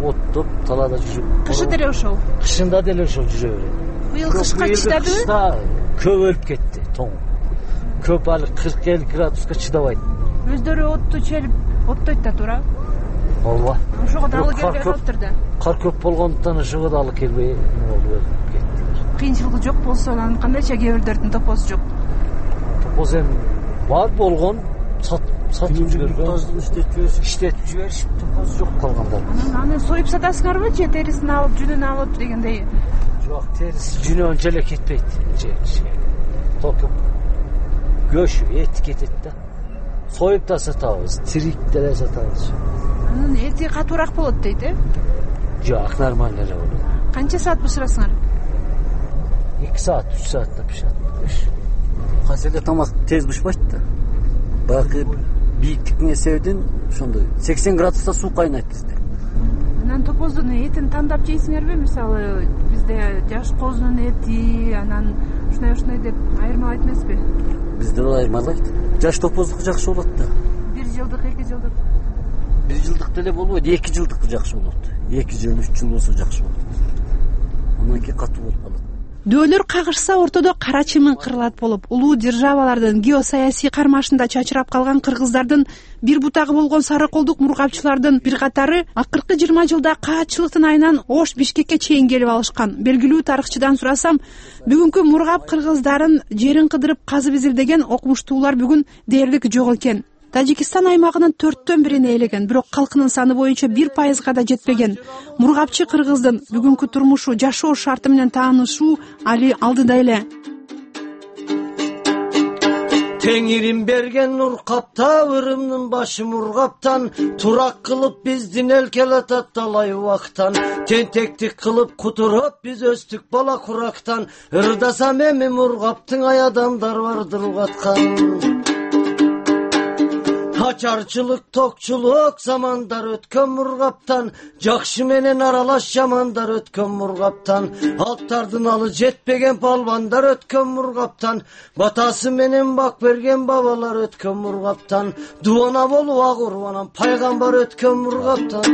оттоп талаада жүрүп кышы деле ошол кышында деле ошол жүрө берет. Быйыл кышка чыдадыбы? Кышта көп өлүп кетти тоң. Көп али 40-50 градуска чыдабайт. Өздөрү отту челип оттойт да туура. Ооба. Ошого далы келбей калыптыр да. Кар көп болгондуктан ошого далы келбей болду кетти. Кыйынчылыгы жок болсо анан кандайча кээ бирлердин топосу жок. Топоз эми бар болгон сатып жүргөн, иштетип жиберишип топоз жок калганда. Аны союп сатасыңарбы же терисин алып, жүнүн алып дегендей? Жок, териси жүнү онча эле кетпейт. Только көшү, эти кетет да. Союп да сатабыз, тирик деле сатабыз. Анын эти катуураак болот дейт, Жок, нормально эле болот. Канча саат бышырасыңар? 2 саат, 3 саатта пишат. Кайсы эле тамак тез бышпайт да. Бакы бийиктиктин эсебинен ошондой 80 градуста суу кайнайт бизде. Анан топоздун этин тандап жейсиңерби? Мисалы, бизде жаш козунун эти, анан ушундай деп айырмалайт эмеспи? Бизде айырмалайт. Жаш топоздуку жакшы болот да. 1 жылдык, 2 жылдык. 1 жылдык деле болбойт, 2 жылдык жакшы болот. 2 жыл, 3 жыл болсо жакшы болот. Андан кийин катуу болуп калат. Дөөлөр кагышса ортодо кара чымын кырылат болуп, улуу державалардын геосаясий кармашында чачырап калган кыргыздардын бир бутагы болгон сары колдук мургапчылардын бир катары акыркы 20 жылда каатчылыктын айынан Ош, Бишкекке чейин келип алышкан. Белгилүү тарыхчыдан сурасам, бүгүнкү мургап кыргыздарын жерин кыдырып казып изилдеген окумуштуулар бүгүн дээрлик жок экен. Тажикстан аймагынын 4/1 ээлеген, бирок калкынын саны боюнча 1%га да жетпеген. Мургапчы кыргыздын бүгүнкү турмушу, жашоо шарты менен таанышуу али алдыда эле. Теңирим берген нур капта, ырымдын башы мургаптан, турак кылып биздин эл келатат талай убактан. Тентектик кылып кутуруп биз өстүк бала курактан, ырдасам эми мургаптың ай адамдар бардыр угаткан. Ачарчылык, токчулук замандар өткөн мургаптан, жакшы менен аралаш жамандар өткөн мургаптан, алптардын алы жетпеген палбандар өткөн мургаптан, батасы менен бак берген бабалар өткөн мургаптан, дуана болуп ак урбанан пайгамбар өткөн мургаптан.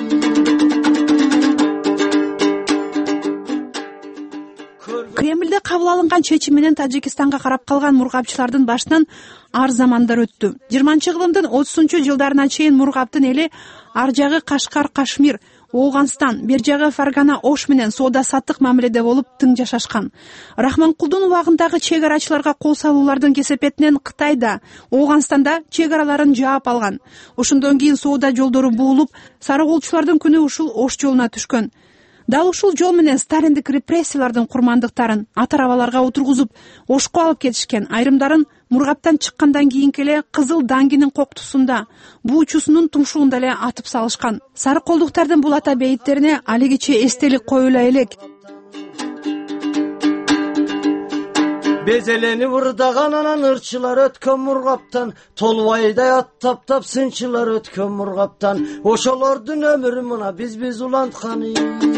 Кремльде кабыл алынган чечим менен Тажикстанга карап калган мургапчылардын башынан ар замандар өттү. 20-кылымдын 30-жылдарына чейин мургаптын эли ар жагы Кашкар, Кашмир, Оогунстан, бир жагы Фаргана, Ош менен соода саттык мамиледе болуп тың жашашкан. Рахманкулдун убагындагы чек арачыларга кол салуулардын кесепетинен Кытайда, Оогунстанда чек араларын жаап алган. Ошондон кийин соода жолдору буулуп, сары колчулардын күнү ушул Ош жолуна түшкөн. Дал ушул жол менен сталиндик репрессиялардын курмандыктарын ат-арабаларга отургузуп, Ошко алып кетишкен. Айрымдарын мургаптан чыккандан кийинки эле Кызыл Даңгинин коктусунда, буучусунун тумшугунда эле атып салышкан. Сары колдуктардын бул ата бейиттерине алигиче эстелик коюла элек. Безелени вырдаган анан ырчылар өткөн мургаптан, толбайдай аттаптап сынчылар өткөн мургаптан, ошолордун өмүрү мына биз улантканы.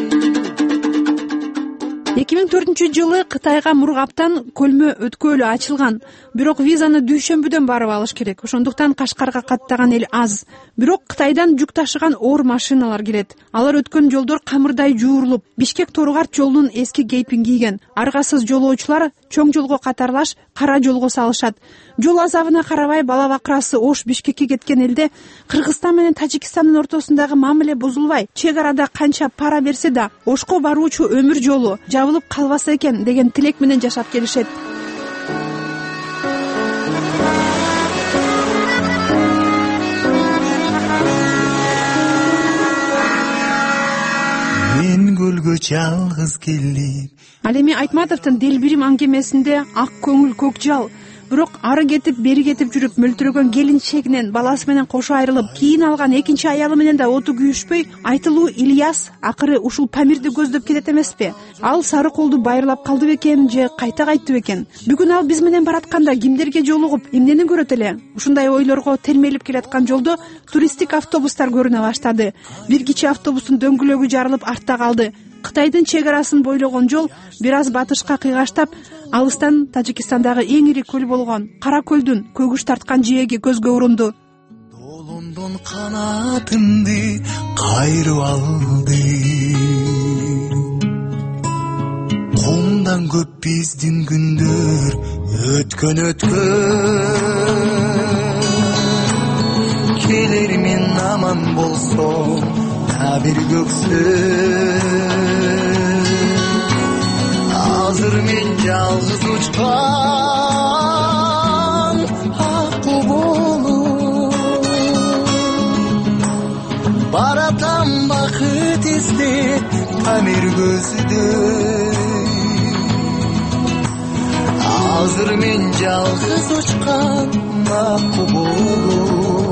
2004-жылы Кытайга мургаптан көлмө өткөлү ачылган. Бирок визаны дүйшөмбүдөн барып алыш керек. Ошондуктан Кашкарга каттаган эл аз. Бирок Кытайдан жүк ташыган оор машиналар келет. Алар өткөн жолдор камырдай жуурулуп, Бишкек Торугарт жолунун эски кейпин кийген. Аргасыз жолоочулар чоң жолго катарлаш кара жолго салышат. Жол азабына карабай бала бакырасы Ош, Бишкекке кеткен элде Кыргызстан менен Тажикстандын ортосундагы мамиле бузулбай, чек арада канча пара берсе да Ошко баруучу өмүр жолу жабылып калбаса экен деген тилек менен жашап келишет. Мен көлгө жалгыз келип. Ал эми Айтматовдун Делбирим аңгемесинде ак көңүл көк жал, бирок ары кетип бери кетип жүрүп мөлтүрөгөн келинчегинен баласы менен кошо айрылып, кийин алган экинчи аялы менен да оту күйүшпөй, айтылуу Ильяс акыры ушул Памирди көздөп кетет эмеспи? Ал сары колду байырлап калды бекен же кайта кайтты бекен? Бүгүн ал биз менен баратканда кимдерге жолугуп, эмнени көрөт эле? Ушундай ойлорго термелип келаткан жолдо туристтик автобустар көрүнө баштады. Бир кичи автобустун дөңгөлөгү жарылып артта калды. Кытайдын чек арасын бойлогон жол бир аз батышка кыйгаштап, алыстан Тажикстандагы эң ири көл болгон Кара көлдүн көгүш тарткан жээги көзгө урунду. Ошондон канатымды кайрып алды. Кумдан көп биздин күндөр өткөн. Келер мен аман болсом та бир көксөм. Азыр мен жалгыз учкан акку болуп баратам бакыт издеп тамир көздөй. Азыр мен жалгыз учкан акку болуп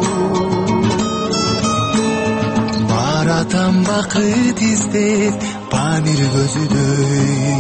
баратам бакыт издеп тамир көздөй.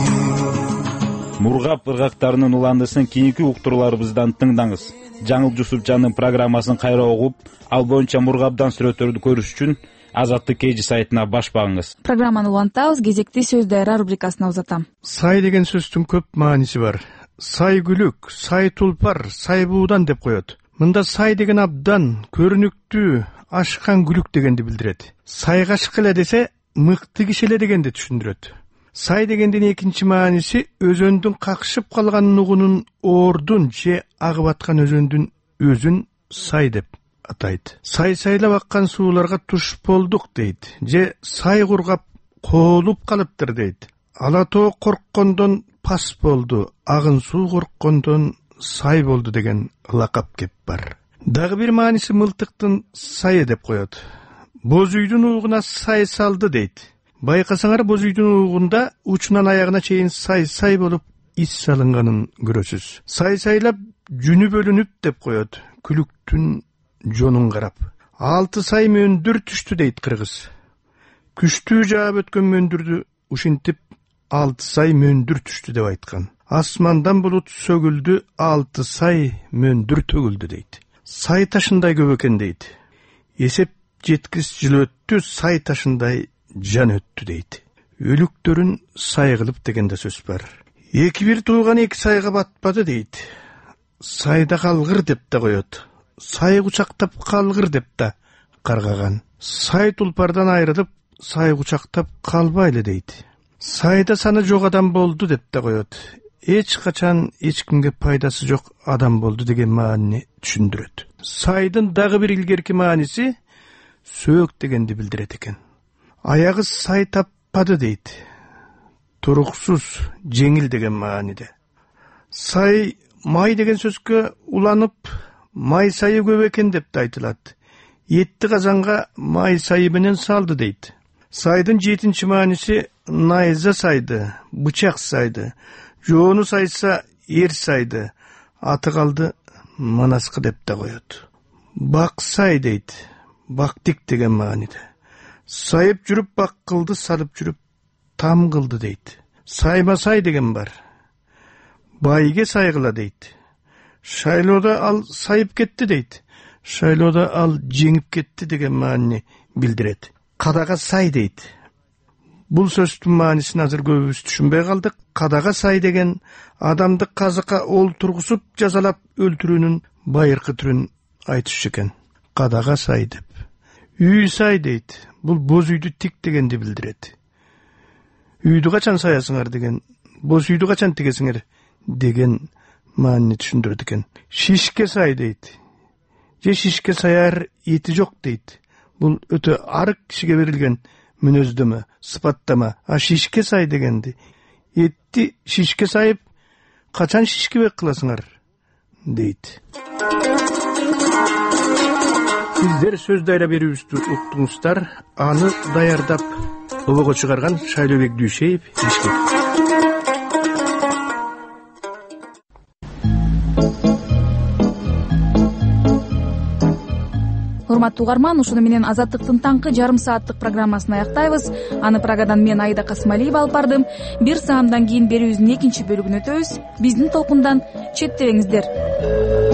Мургап ыргактарынын уландысын кийинки уктурууларыбыздан тыңдаңыз. Жаңыл Жусупжандын программасын кайра угуп, ал боюнча мургабдан сүрөттөрдү көрүш үчүн Азаттык KG сайтына баш багыңыз. Программаны улантабыз, кезекти сөз дайра рубрикасына узатам. Сай деген сөздүн көп мааниси бар. Сай күлүк, сай тулпар, сай буудан деп коет. Мында сай деген абдан көрүнүктүү, ашкан күлүк дегенди билдирет. Сайгашкы эле десе, мыкты киши эле дегенди түшүндүрөт. Сай дегендин экинчи мааниси өзөндүн какшып калган нугунун ордун же агып аткан өзөндүн өзүн сай деп атайт. Сай сайлап аккан сууларга туш болдук дейт, же сай кургап коолуп калыптыр дейт. Ала тоо корккондон пас болду, агын суу корккондон сай болду деген лакап кеп бар. Дагы бир мааниси мылтыктын сайы деп коет. Боз үйдүн уугуна сай салды дейт. Байкасаңар боз үйдүн уугунда учунан аягына чейин сай болуп ис салынганын көрөсүз. Сай сайлап жүнү бөлүнүп деп коет, күлүктүн жонун карап. 6 сай мөндүр түштү дейт кыргыз. Күчтүү жаап өткөн мөндүрдү ушинтип 6 сай мөндүр түштү деп айткан. Асмандан булут сөгүлдү, 6 сай мөндүр төгүлдү дейт. Сай ташындай көп экен дейт. Эсеп жеткис жыл өттү, сай ташындай жан өттү дейт. Өлүктөрүн сай кылып деген да сөз бар. Эки бир тууган эки сайга батпады дейт. Сайда калгыр деп да коет. Сай кучактап калгыр деп да каргаган. Сай тулпардан айрылып, сай кучактап калбайлы дейт. Сайда саны жок адам болду деп да коет. Эч качан эч кимге пайдасы жок адам болду деген маанини түшүндүрөт. Сайдын дагы бир илгерки мааниси сөөк дегенди билдирет экен. Аягы сай таппады дейт. Туруксуз, жеңил деген мааниде. Сай май деген сөзгө уланып, май сайы көп экен деп да айтылат. Этти казанга май сайы менен салды дейт. Сайдын 7-чи мааниси найза сайды, бычак сайды, жоону сайса эр сайды, аты калды манаскы деп да коет. Бак сай дейт, бактик деген мааниде. Сайып жүрүп бак кылды, салып жүрүп там кылды дейт. Сайма сай деген бар. Байге сайгыла дейт. Шайлоодо ал сайып кетти дейт. Шайлоодо ал жеңип кетти деген маанини билдирет. Кадага сай дейт. Бул сөздүн маанисин азыр көбүбүз түшүнбөй калдык. Кадага сай деген адамды казыкка олтургусуп жазалап өлтүрүүнүн байыркы түрүн айтышы экен. Кадага сай деп. Үй сай дейт. Бул боз үйдү тик дегенди билдирет. Үйдү качан саясыңар деген, боз үйдү качан тигесиңер деген маанини түшүндүрөт экен. Шишке сай дейт. Же шишке саяр эти жок дейт. Бул өтө арык кишиге берилген мүнөздөмө, сыпаттама. А шишке сай дегенди этти шишке сайып качан шишкебек кыласыңар дейт. Сиздер сөз дайра берүүбүздү уктуңуздар. Аны даярдап обого чыгарган Шайлообек Дүйшеев, Бишкек. Урматтуу угарман, ушуну менен Азаттыктын таңкы жарым сааттык программасын аяктайбыз. Аны Прагадан мен Аида Касымалиева алып бардым. Бир саамдан кийин берүүбүздүн экинчи бөлүгүнө өтөбүз. Биздин толкундан четтебеңиздер.